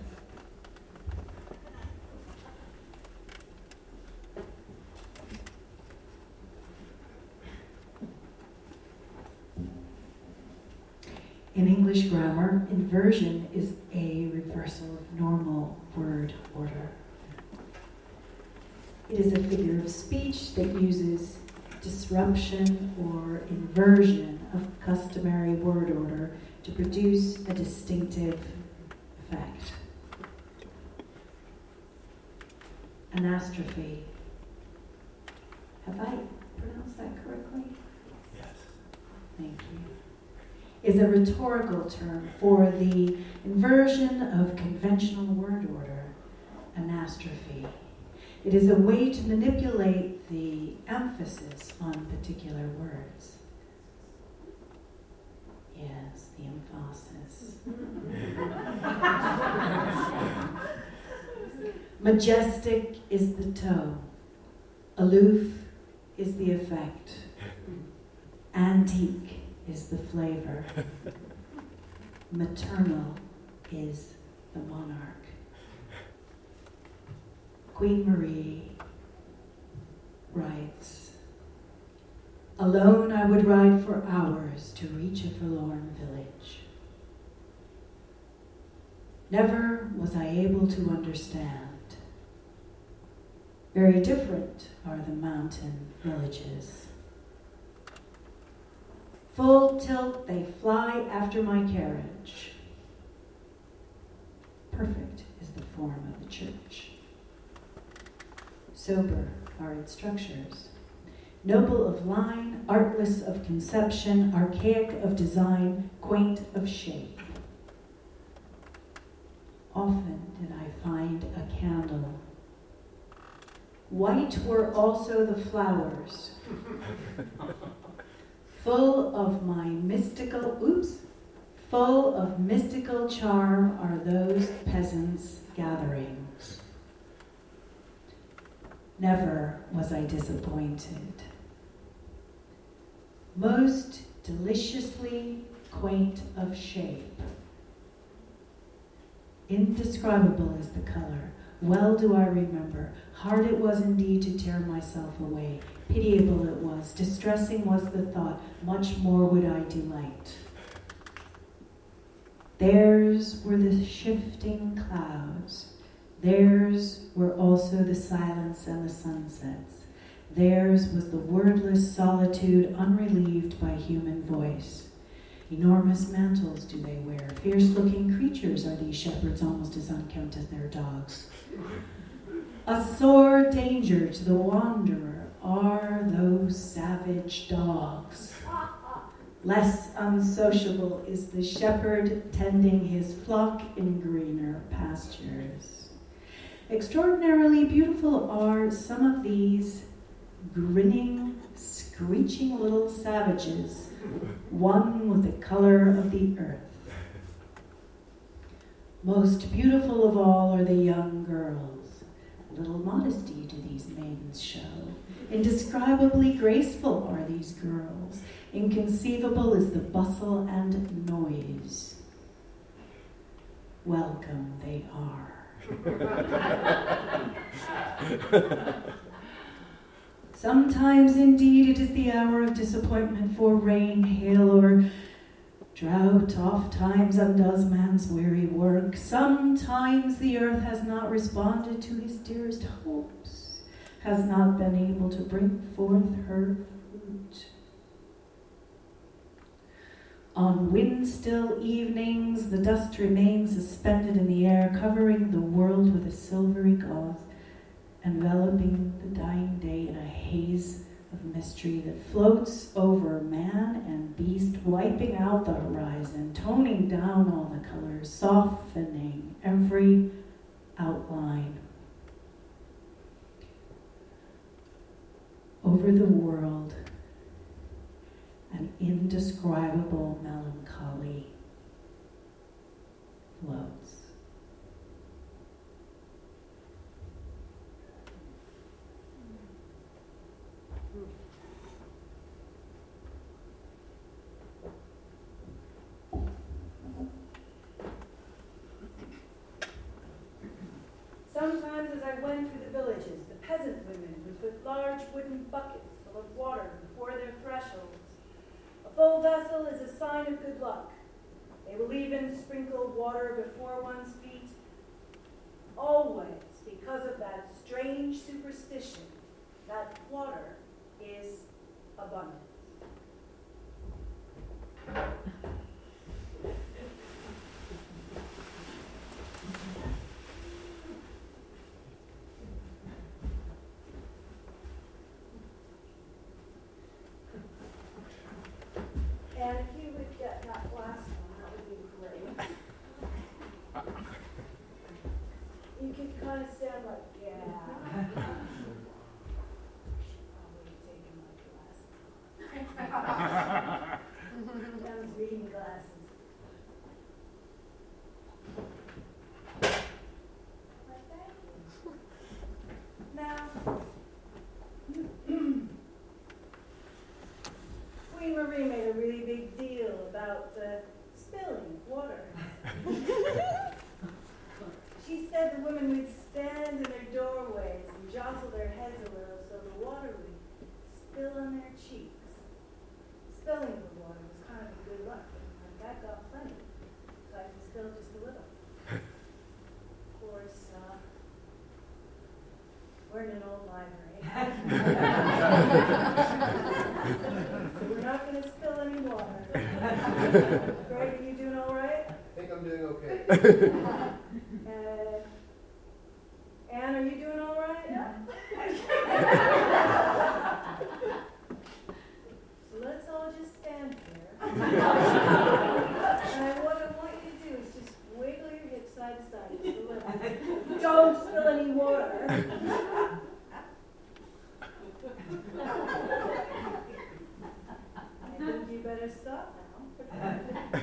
In English grammar, inversion is a reversal of normal word order. It is a figure of speech that uses disruption or inversion of customary word order to produce a distinctive effect. Anastrophe. Have I pronounced that correctly? Yes. Thank you. Is a rhetorical term for the inversion of conventional word order, anastrophe. It is a way to manipulate the emphasis on particular words. Yes, the emphasis. Majestic is the toe. Aloof is the effect. Antique is the flavor. Maternal is the monarch. Queen Marie writes, "Alone I would ride for hours to reach a forlorn village. Never was I able to understand. Very different are the mountain villages. Full tilt they fly after my carriage. Perfect is the form of the church. Sober are its structures. Noble of line, artless of conception, archaic of design, quaint of shape. Often did I find a candle. White were also the flowers. Full of my mystical, oops, full of mystical charm are those peasants' gatherings. Never was I disappointed. Most deliciously quaint of shape. Indescribable is the color. Well do I remember. Hard it was indeed to tear myself away. Pitiable it was. Distressing was the thought. Much more would I delight. Theirs were the shifting clouds. Theirs were also the silence and the sunsets. Theirs was the wordless solitude unrelieved by human voice. Enormous mantles do they wear. Fierce-looking creatures are these shepherds, almost as unkempt as their dogs. A sore danger to the wanderer are those savage dogs. Less unsociable is the shepherd tending his flock in greener pastures. Extraordinarily beautiful are some of these grinning, screeching little savages, one with the color of the earth. Most beautiful of all are the young girls. Little modesty do these maidens show. Indescribably graceful are these girls. Inconceivable is the bustle and noise. Welcome they are. Sometimes, indeed, it is the hour of disappointment, for rain, hail, or drought oft times undoes man's weary work. Sometimes the earth has not responded to his dearest hopes, has not been able to bring forth her fruit. On wind-still evenings, the dust remains suspended in the air, covering the world with a silvery gauze, enveloping the dying day in a haze of chemistry that floats over man and beast, wiping out the horizon, toning down all the colors, softening every outline. Over the world, an indescribable melancholy floats. Sometimes as I went through the villages, the peasant women would put large wooden buckets full of water before their thresholds. A full vessel is a sign of good luck. They will even sprinkle water before one's feet, always because of that strange superstition that water is abundance. And if you would get that last one, that would be great. You could kind of stand like, yeah. Probably taking my glasses. Those reading glasses. Like that. Now, Queen Marie made a really big deal about the spilling of water. She said the women would stand in their doorways and jostle their heads a little so the water would spill on their cheeks. Spilling the water was kind of a good luck. Like I've got plenty, so I can spill just a little. Of course, uh, we're in an old library. So we're not going to spill any water. Greg, are you doing all right? I think I'm doing okay. Uh, Anne, are you doing all right? Yeah. So let's all just stand here. And what I want you to do is just wiggle your hips side to side just a little. Don't spill any water. I think you better stop now.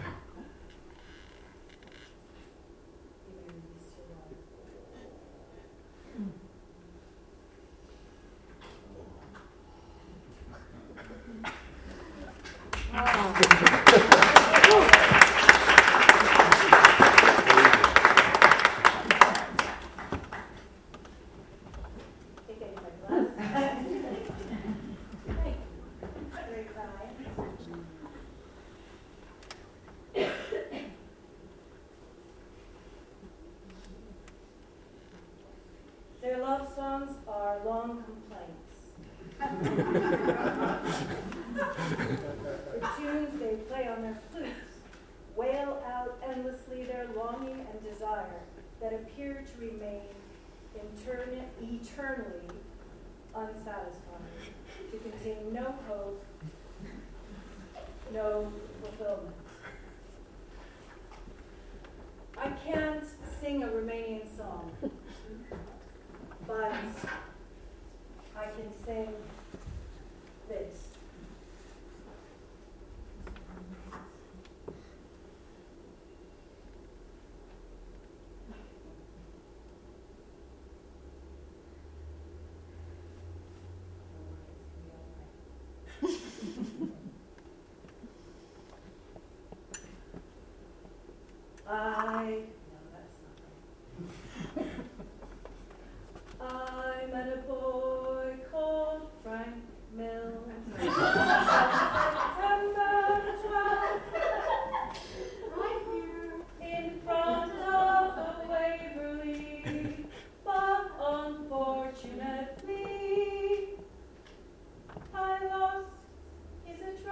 Their love songs are long complaints. The tunes they play on their flutes wail out endlessly their longing and desire that appear to remain interni- eternally unsatisfied, to contain no hope, no fulfillment. I can't sing a Romanian song, but I can sing this. I, no, that's not right. I met a boy called Frank Mills. September twelfth, right here in front of the Waverly, but unfortunately, I lost his address.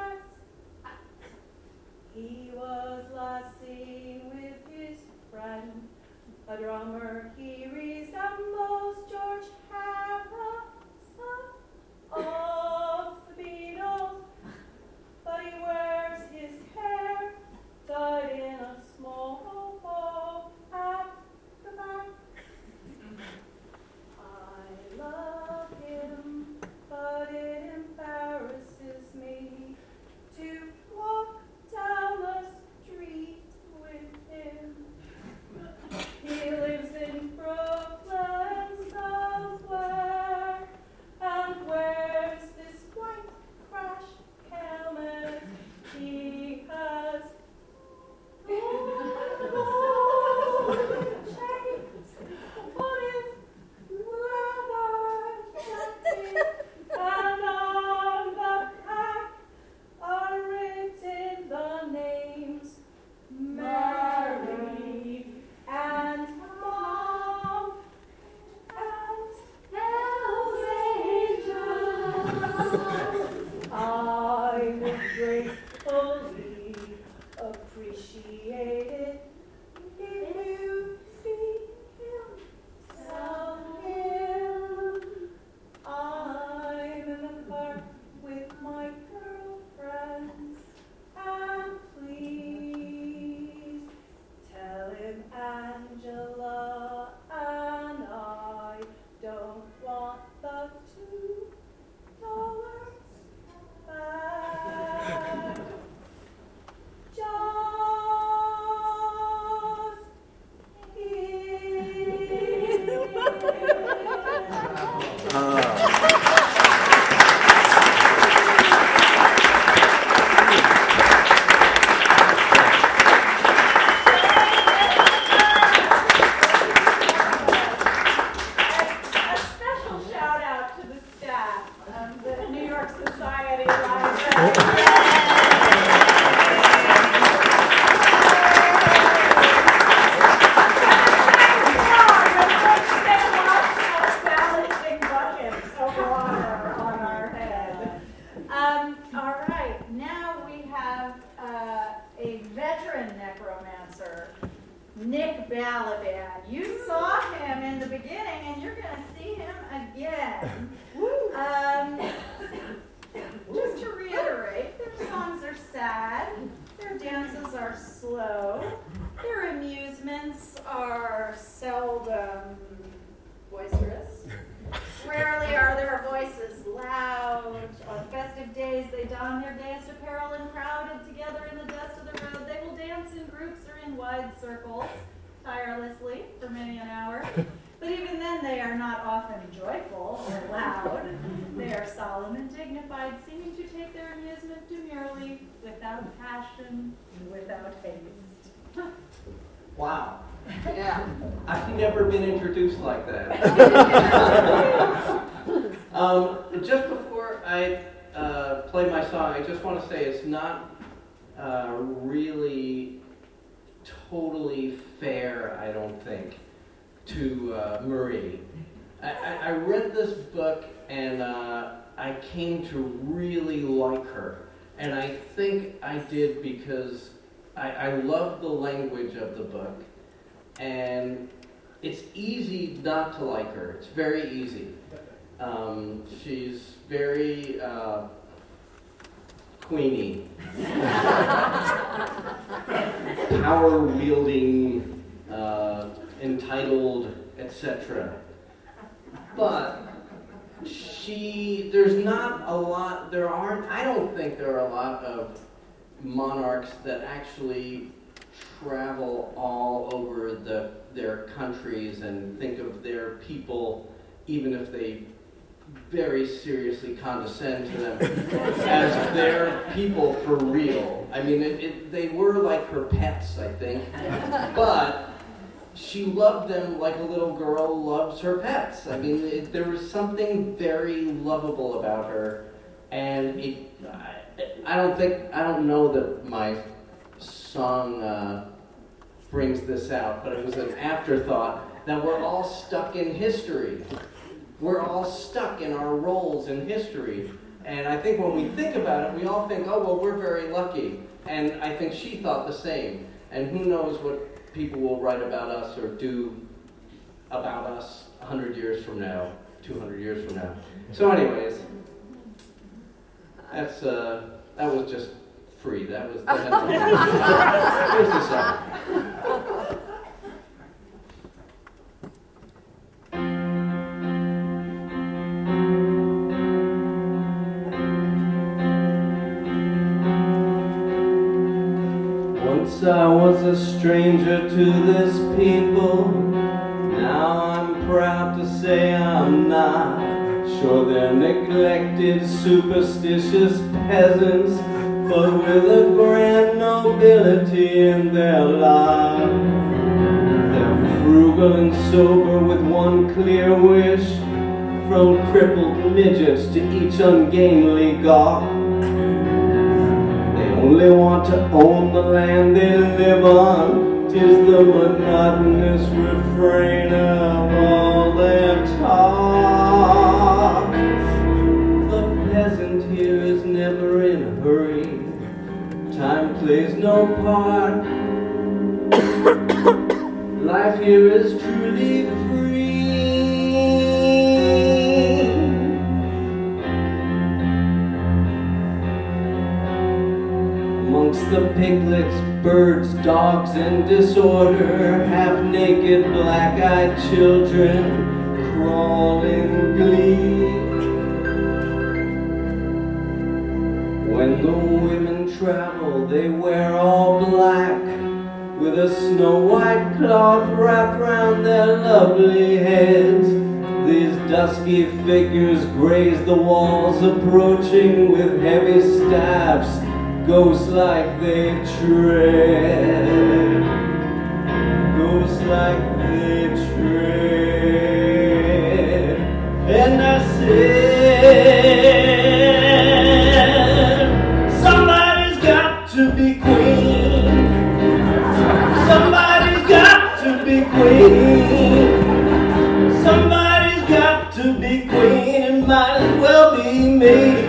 Society Library. Balancing buckets of water on our head. Um, all right, now we have uh, a veteran necromancer, Nick Balaban. You saw him in the beginning, and you're going to see him again. Um, just to reiterate, their songs are sad, their dances are slow, their amusements are seldom boisterous. Rarely are their voices loud. On festive days, they don their gayest apparel and crowded together in the dust of the road. They will dance in groups or in wide circles, tirelessly for many an hour. But even then, they are not often joyful or loud. They are solemn and dignified, seeming to take their amusement demurely, without passion and without haste. Wow. Yeah. I've never been introduced like that. um, just before I uh, play my song, I just want to say it's not uh, really totally fair, I don't think, to uh, Marie. I, I, I read this book and uh, I came to really like her. And I think I did because I, I love the language of the book. And it's easy not to like her. It's very easy. Um, she's very uh, queenie, power-wielding, uh, entitled, et cetera. But she, there's not a lot, there aren't, I don't think there are a lot of monarchs that actually travel all over the, their countries and think of their people, even if they very seriously condescend to them, as their people for real. I mean, it, it, they were like her pets, I think, but she loved them like a little girl loves her pets. I mean, it, there was something very lovable about her, and it, I, I don't think, I don't know that my song uh, brings this out, but it was an afterthought that we're all stuck in history. We're all stuck in our roles in history. And I think when we think about it, we all think, oh, well, we're very lucky. And I think she thought the same. And who knows what people will write about us or do about us one hundred years from now, two hundred years from now. So anyways, that's, uh, that was just free. That was, that here's the song. Once I was a stranger to this people. Now I'm proud to say I'm not. Sure, they're neglected, superstitious peasants, but with a grand nobility in their lives. They're frugal and sober with one clear wish, from crippled midgets to each ungainly gawk. They only want to own the land they live on. 'Tis the monotonous refrain of all their talk. The peasant here is never in a hurry. Time plays no part. Life here is truly free. Amongst the piglets, birds, dogs, and disorder, half-naked, black-eyed children crawl in glee. When the women travel, they wear all black, with a snow-white cloth wrapped round their lovely heads. These dusky figures graze the walls, approaching with heavy staffs, ghost-like they tread, ghost-like they tread, and I said, me.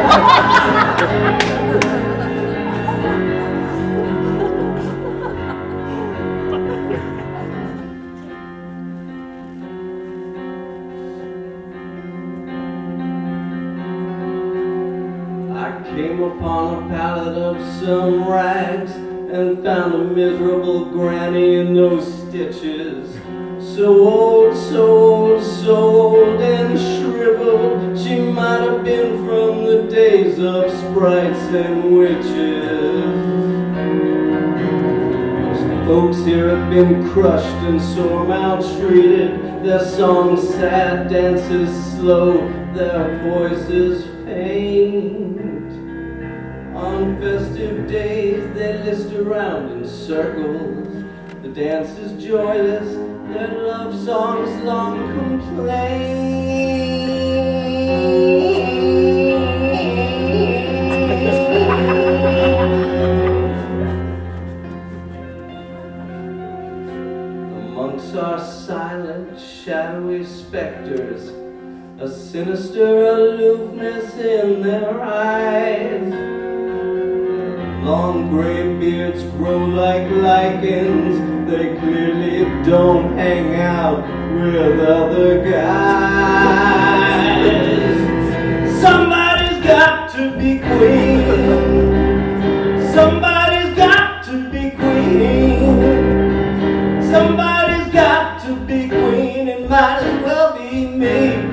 I came upon a pallet of some rags and found a miserable granny in those stitches. So old, so old, so old and shriveled, she might have been from the days of sprites and witches. Most folks here have been crushed and sore maltreated, their songs sad, dances slow, their voices faint. On festive days they list around in circles, the dance is joyless, their love songs long complain. Amongst our silent, shadowy specters, a sinister aloofness in their eyes. Long gray beards grow like lichens, they clearly don't hang out with other guys. Somebody's got to be queen. Somebody's got to be queen. Somebody's got to be queen. It might as well be me.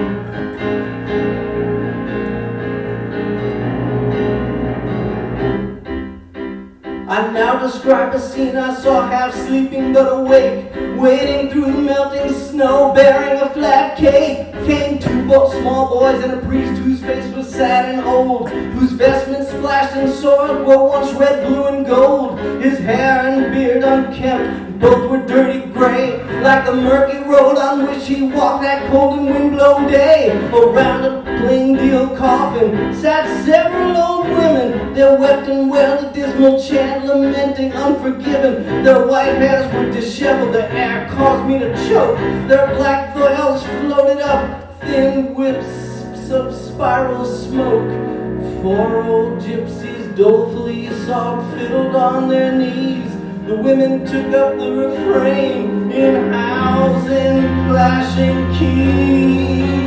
I now describe a scene I saw half sleeping but awake, wading through the melting snow, bearing a flat cake. Came two bo- small boys and a priest whose face was sad and old, whose vestments splashed and soiled were once red, blue, and gold. His hair and beard unkempt, both were dirty gray, like the murky road on which he walked that cold and wind-blown day. Around a plain deal coffin sat several old women. They wept and wailed a dismal chant, lamenting, unforgiven. Their white hairs were disheveled, the air caused me to choke. Their black veils floated up, thin whips of spiral smoke. Four old gypsies dolefully sobbed, fiddled on their knees. The women took up the refrain in howls and clashing keys.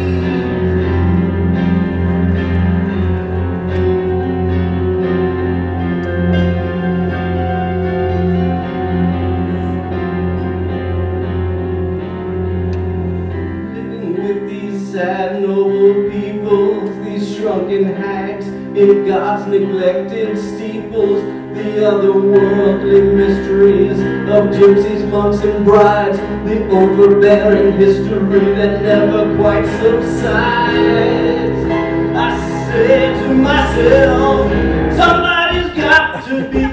Sad, noble peoples, these shrunken hags in God's neglected steeples, the otherworldly mysteries of gypsies, monks, and brides, the overbearing history that never quite subsides. I say to myself, somebody's got to be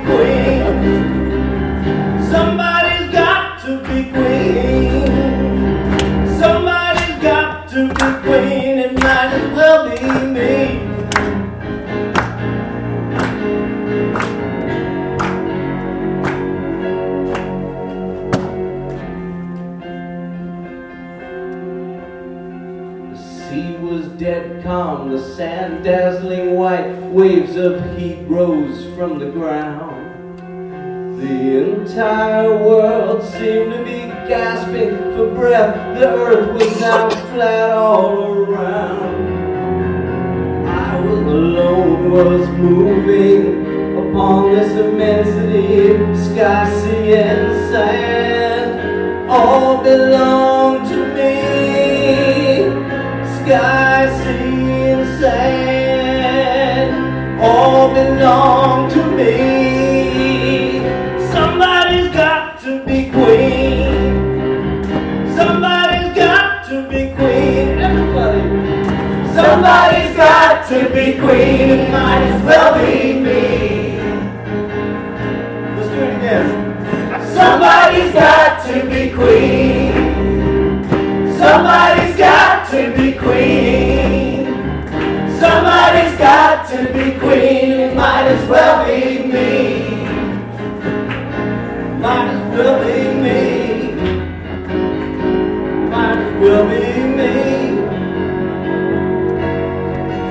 queen. Somebody's got to be queen. Somebody's got to be queen, it might as well be me. The sea was dead calm, the sand dazzling white, waves of heat rose from the ground. The entire world seemed to be gasping for breath. The earth was now flat all around. I was alone, was moving upon this immensity, sky, sea, and sand. All belonged to me. Sky, sea, and sand. All belong to me. Somebody's got to be queen. Somebody's got to be queen. Everybody. Somebody's got to be queen. It might as well be me. Let's do it again. Somebody's got to be queen. Somebody's got to be queen. Somebody's got to be queen. It might as well be me. Might as well be me. Might as well be me.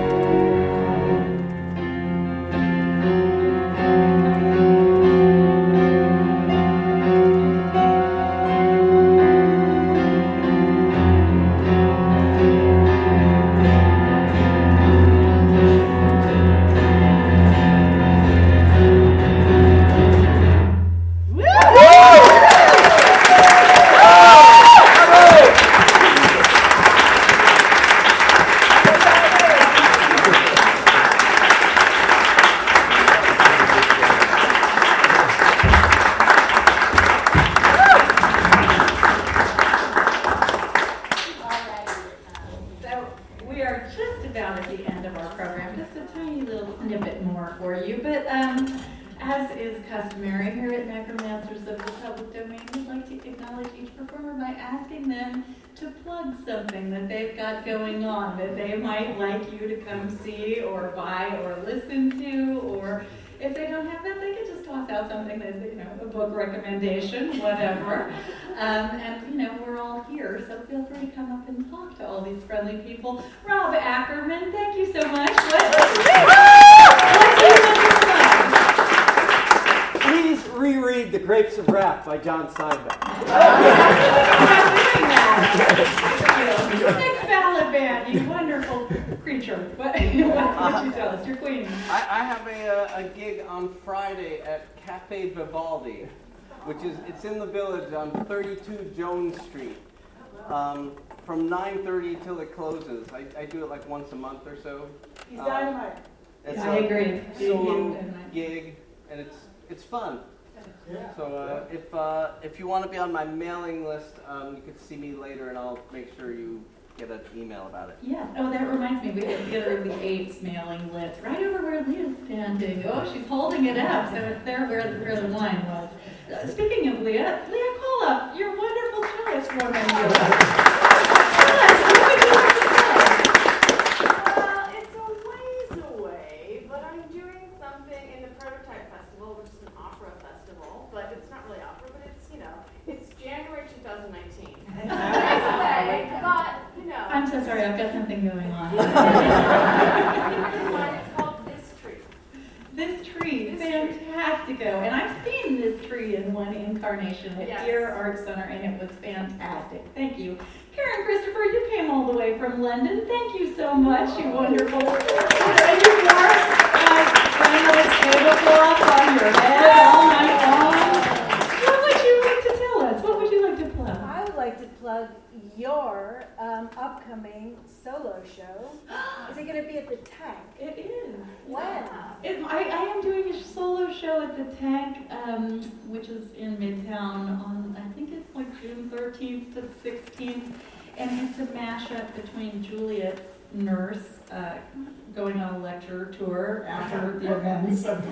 at the end of our program. Just a tiny little snippet more for you. But um, as is customary here at Necromancers of the Public Domain, we'd like to acknowledge each performer by asking them to plug something that they've got going on that they might like you to come see or buy or listen to, or if they don't have that, they can just toss out something that, you know, a book recommendation, whatever. Um, and, you know, we're all here, so feel free to come up and talk to all these friendly people. Rob Ackerman, thank you so much. What, what do you want to plug? Please reread The Grapes of Wrath by John Steinbeck. Next ballad band, you wonderful creature. What, what did you tell us? Your queen. I, I have a, a gig on Friday at Cafe Vivaldi, which is it's in the Village on thirty-two Jones Street, um, from nine thirty till it closes. I, I do it like once a month or so. He's um, dynamite. It's I a agree. solo gig, and it's it's fun. So uh, if uh, if you want to be on my mailing list, um, you could see me later, and I'll make sure you get an email about it. Yes. Oh, that reminds me. We get together the Apes mailing list right over where Leah's standing. Oh, she's holding it up, so it's there where, where the wine was. Uh, speaking of Leah, Leah Koloff, your wonderful cellist woman. Tell us, what would you like to play? Well, it's a ways away, but I'm doing something in the Prototype Festival, which is an opera festival, but it's not really opera, but it's, you know, it's January two thousand nineteen. Ways away, but, you know. I'm so sorry, I've got something going on. It's called This Tree. This tree, fantastico. And I've seen this tree in one incarnation at Yes. Ear Art Center, and it was fantastic. Thank you. Karen Christopher, you came all the way from London. Thank you so much, you wonderful. And you wore uh, frameless tablecloth on your head all night long. What would you like to tell us? What would you like to plug? I would like to plug your um, upcoming solo show. Is it going to be at the Tank? It is. When? It, I, I am doing a solo show at the Tank, um, which is in Midtown on, I think it's like June thirteenth to sixteenth, and it's a mashup between Juliet's nurse uh, going on a lecture tour after the events, and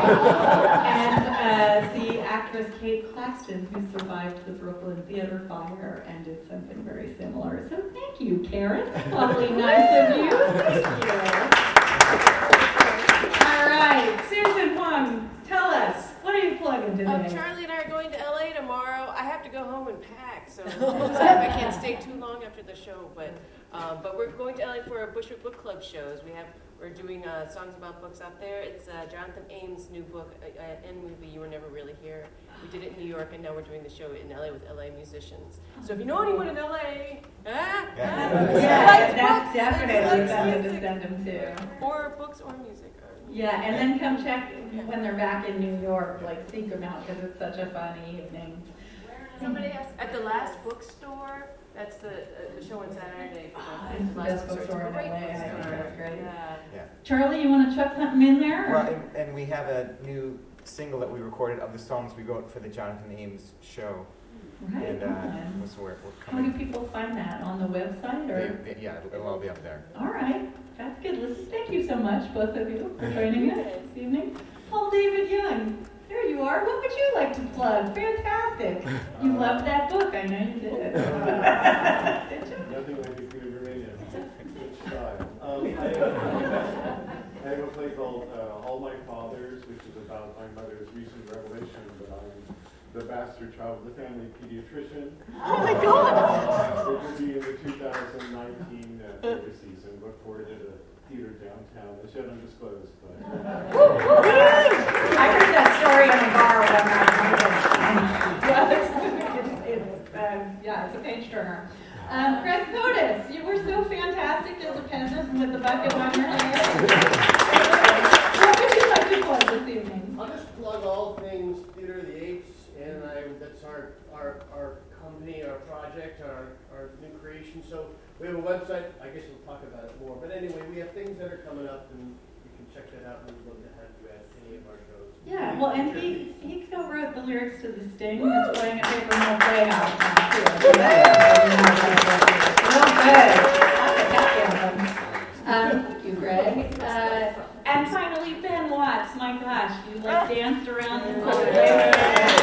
uh, the actress Kate Claxton, who survived the Brooklyn Theater fire and did something very similar. So thank you, Karen. That's awfully nice of you. Thank you. All right, Susan Wong, tell us, what are you plugging today? Um, Charlie and I are going to L A tomorrow. I have to go home and pack, so I can't stay too long after the show. But um, but we're going to L A for our Bushwick Book Club shows. We have we're doing uh, songs about books out there. It's uh, Jonathan Ames' new book uh, and movie. You Were Never Really Here. We did it in New York, and now we're doing the show in L A with L A musicians. So if you know anyone in L A, ah, ah, yeah, that's books, definitely likes something to music, send them to. or books or music. Or Yeah, and then come check when they're back in New York, like seek them out because it's such a fun evening. Somebody asked at the last bookstore. That's the, uh, the show on Saturday. Oh, it's the best bookstore in L A. I think that's great. Yeah. Yeah. Charlie, you want to chuck something in there? or- Well, and, and we have a new single that we recorded of the songs we wrote for the Jonathan Ames show. Right And uh, on. so we're, we're How do coming. people find that? On the website? or? They- they- yeah, it'll, it'll all be up there. All right, that's good. Listen, thank you so much, both of you, for joining us this evening. Paul David Young, there you are. What would you like to plug? Fantastic. You loved that book. I know you did. Did you? Nothing like a good Romanian. Good style. Um, I, have, I have a play called uh, All My Fathers, which is about my mother's recent revelation that I'm the bastard child of the family pediatrician. Oh my God! It will be in the two thousand nineteen uh, theater season. Look forward to the theater downtown. It's yet undisclosed, but. I heard that story in a bar one night. Yeah, it's, it's, it's, um, yeah, it's a page turner. Um, Chris Cotis, you were so fantastic as a peasant with the bucket on your head. What would you like to plug this evening? I'll just plug all things Theater of the Apes, and I, that's our, our, our company, our project, our, our new creation. So we have a website. I guess we'll talk about it more. But anyway, we have things that are coming up, and you can check that out, and we'd love to have you at any of our shows. Yeah, well, and he, he co-wrote the lyrics to The Sting that's playing at Paper Mill Playhouse now, too. Real good. That's a cat anthem. Um, thank you. you, Greg. Uh, and finally, Ben Watts. My gosh, you like danced around this whole thing.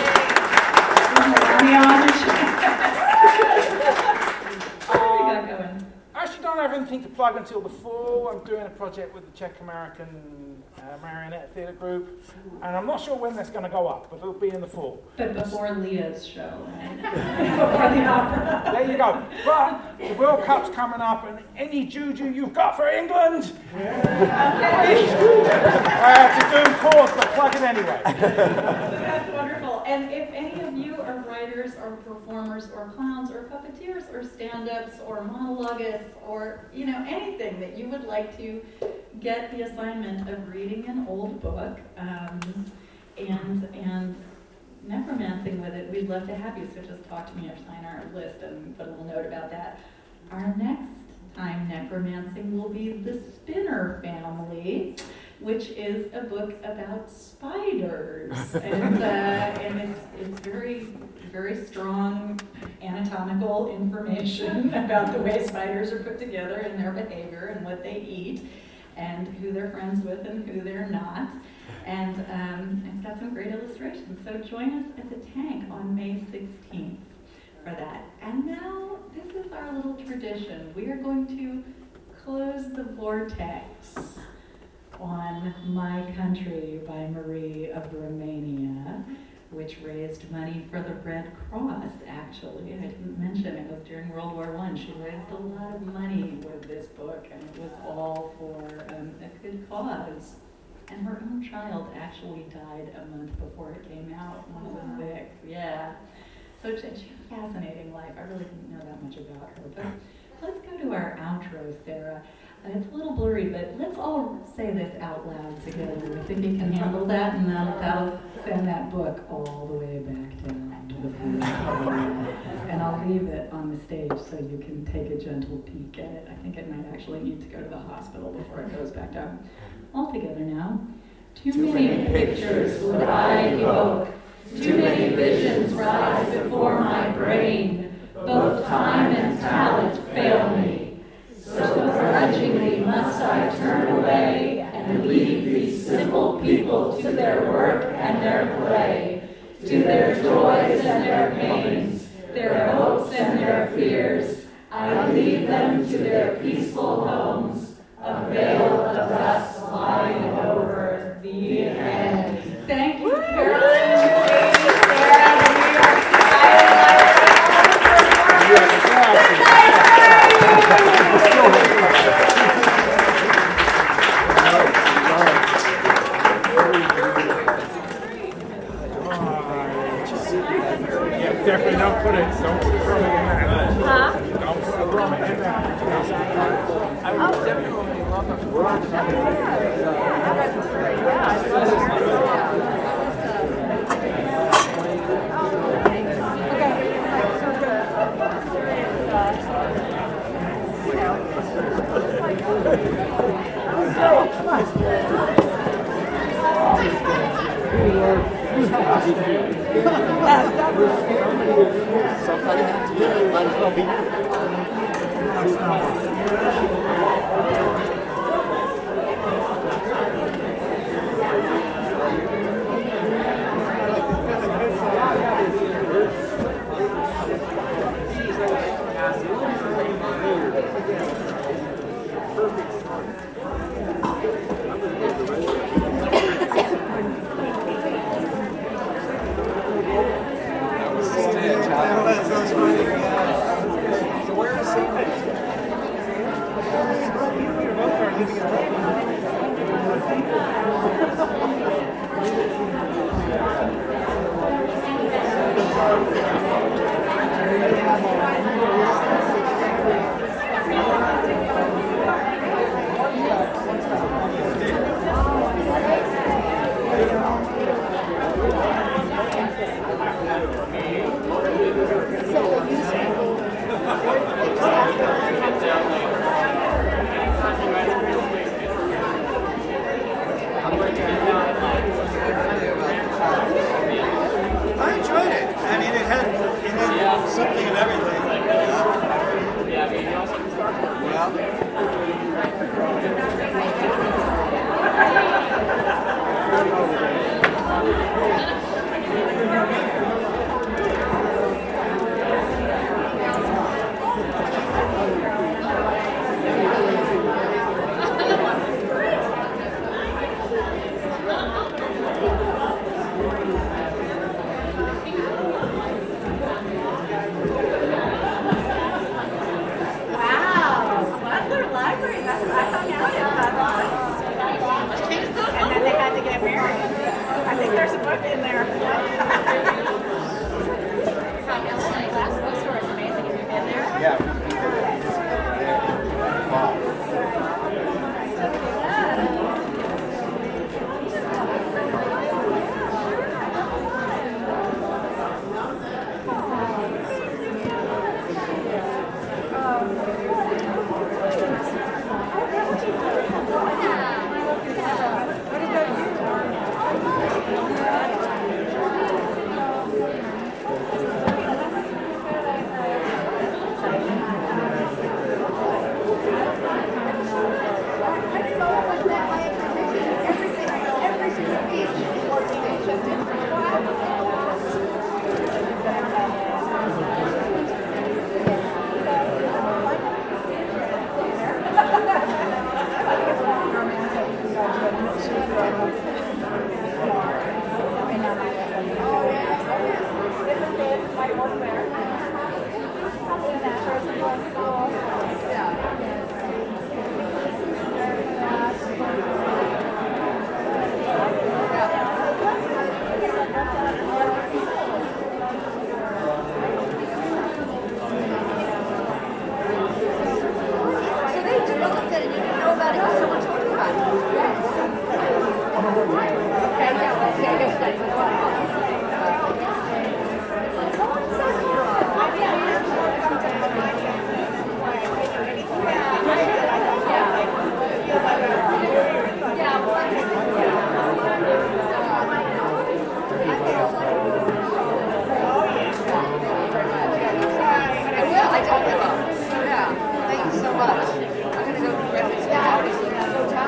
What have we got going? I actually don't have anything to plug until the fall. I'm doing a project with the Czech American uh, Marionette Theatre Group, and I'm not sure when that's going to go up, but it'll be in the fall. But before Leah's show, right? Before the opera. There you go. But the World Cup's coming up, and any juju you've got for England, please. I have to do pause, but plug it anyway. That's wonderful. And if any of you are writers or performers or clowns or puppeteers or stand-ups or monologuists or, you know, anything that you would like to get the assignment of reading an old book um, and and necromancing with it, we'd love to have you. So just talk to me or sign our list and put a little note about that. Our next time necromancing will be The Spinner Family, which is a book about spiders, and, uh, and it's it's very very strong anatomical information about the way spiders are put together and their behavior and what they eat, and who they're friends with and who they're not, and um, it's got some great illustrations. So join us at the Tank on May sixteenth for that. And now this is our little tradition. We are going to close the vortex on My Country by Marie of Romania, which raised money for the Red Cross, actually. I didn't mention it was during World War One. She raised a lot of money with this book, and it was all for um, a good cause. And her own child actually died a month before it came out, one of the six. Yeah. So she had a fascinating life. I really didn't know that much about her. But let's go to our outro, Sarah. Uh, it's a little blurry, but let's all say this out loud together. I think you can handle that, and that'll, that'll send that book all the way back down to the floor. And I'll leave it on the stage so you can take a gentle peek at it. I think it might actually need to go to the hospital before it goes back down. All together now. Too, Too many, many pictures would I evoke. Too many visions rise before my brain. Both time and talent fail me. So grudgingly must I turn away and leave these simple people to their work and their play, to their joys and their pains, their hopes and their fears. I leave them to their peaceful homes, a veil of dust lying over the end. Thank you, Carolyn, Julie, Sarah, the New York Yeah, definitely don't put it, don't put a brummy in that. Huh? Don't put a brummy in that. I would definitely love it.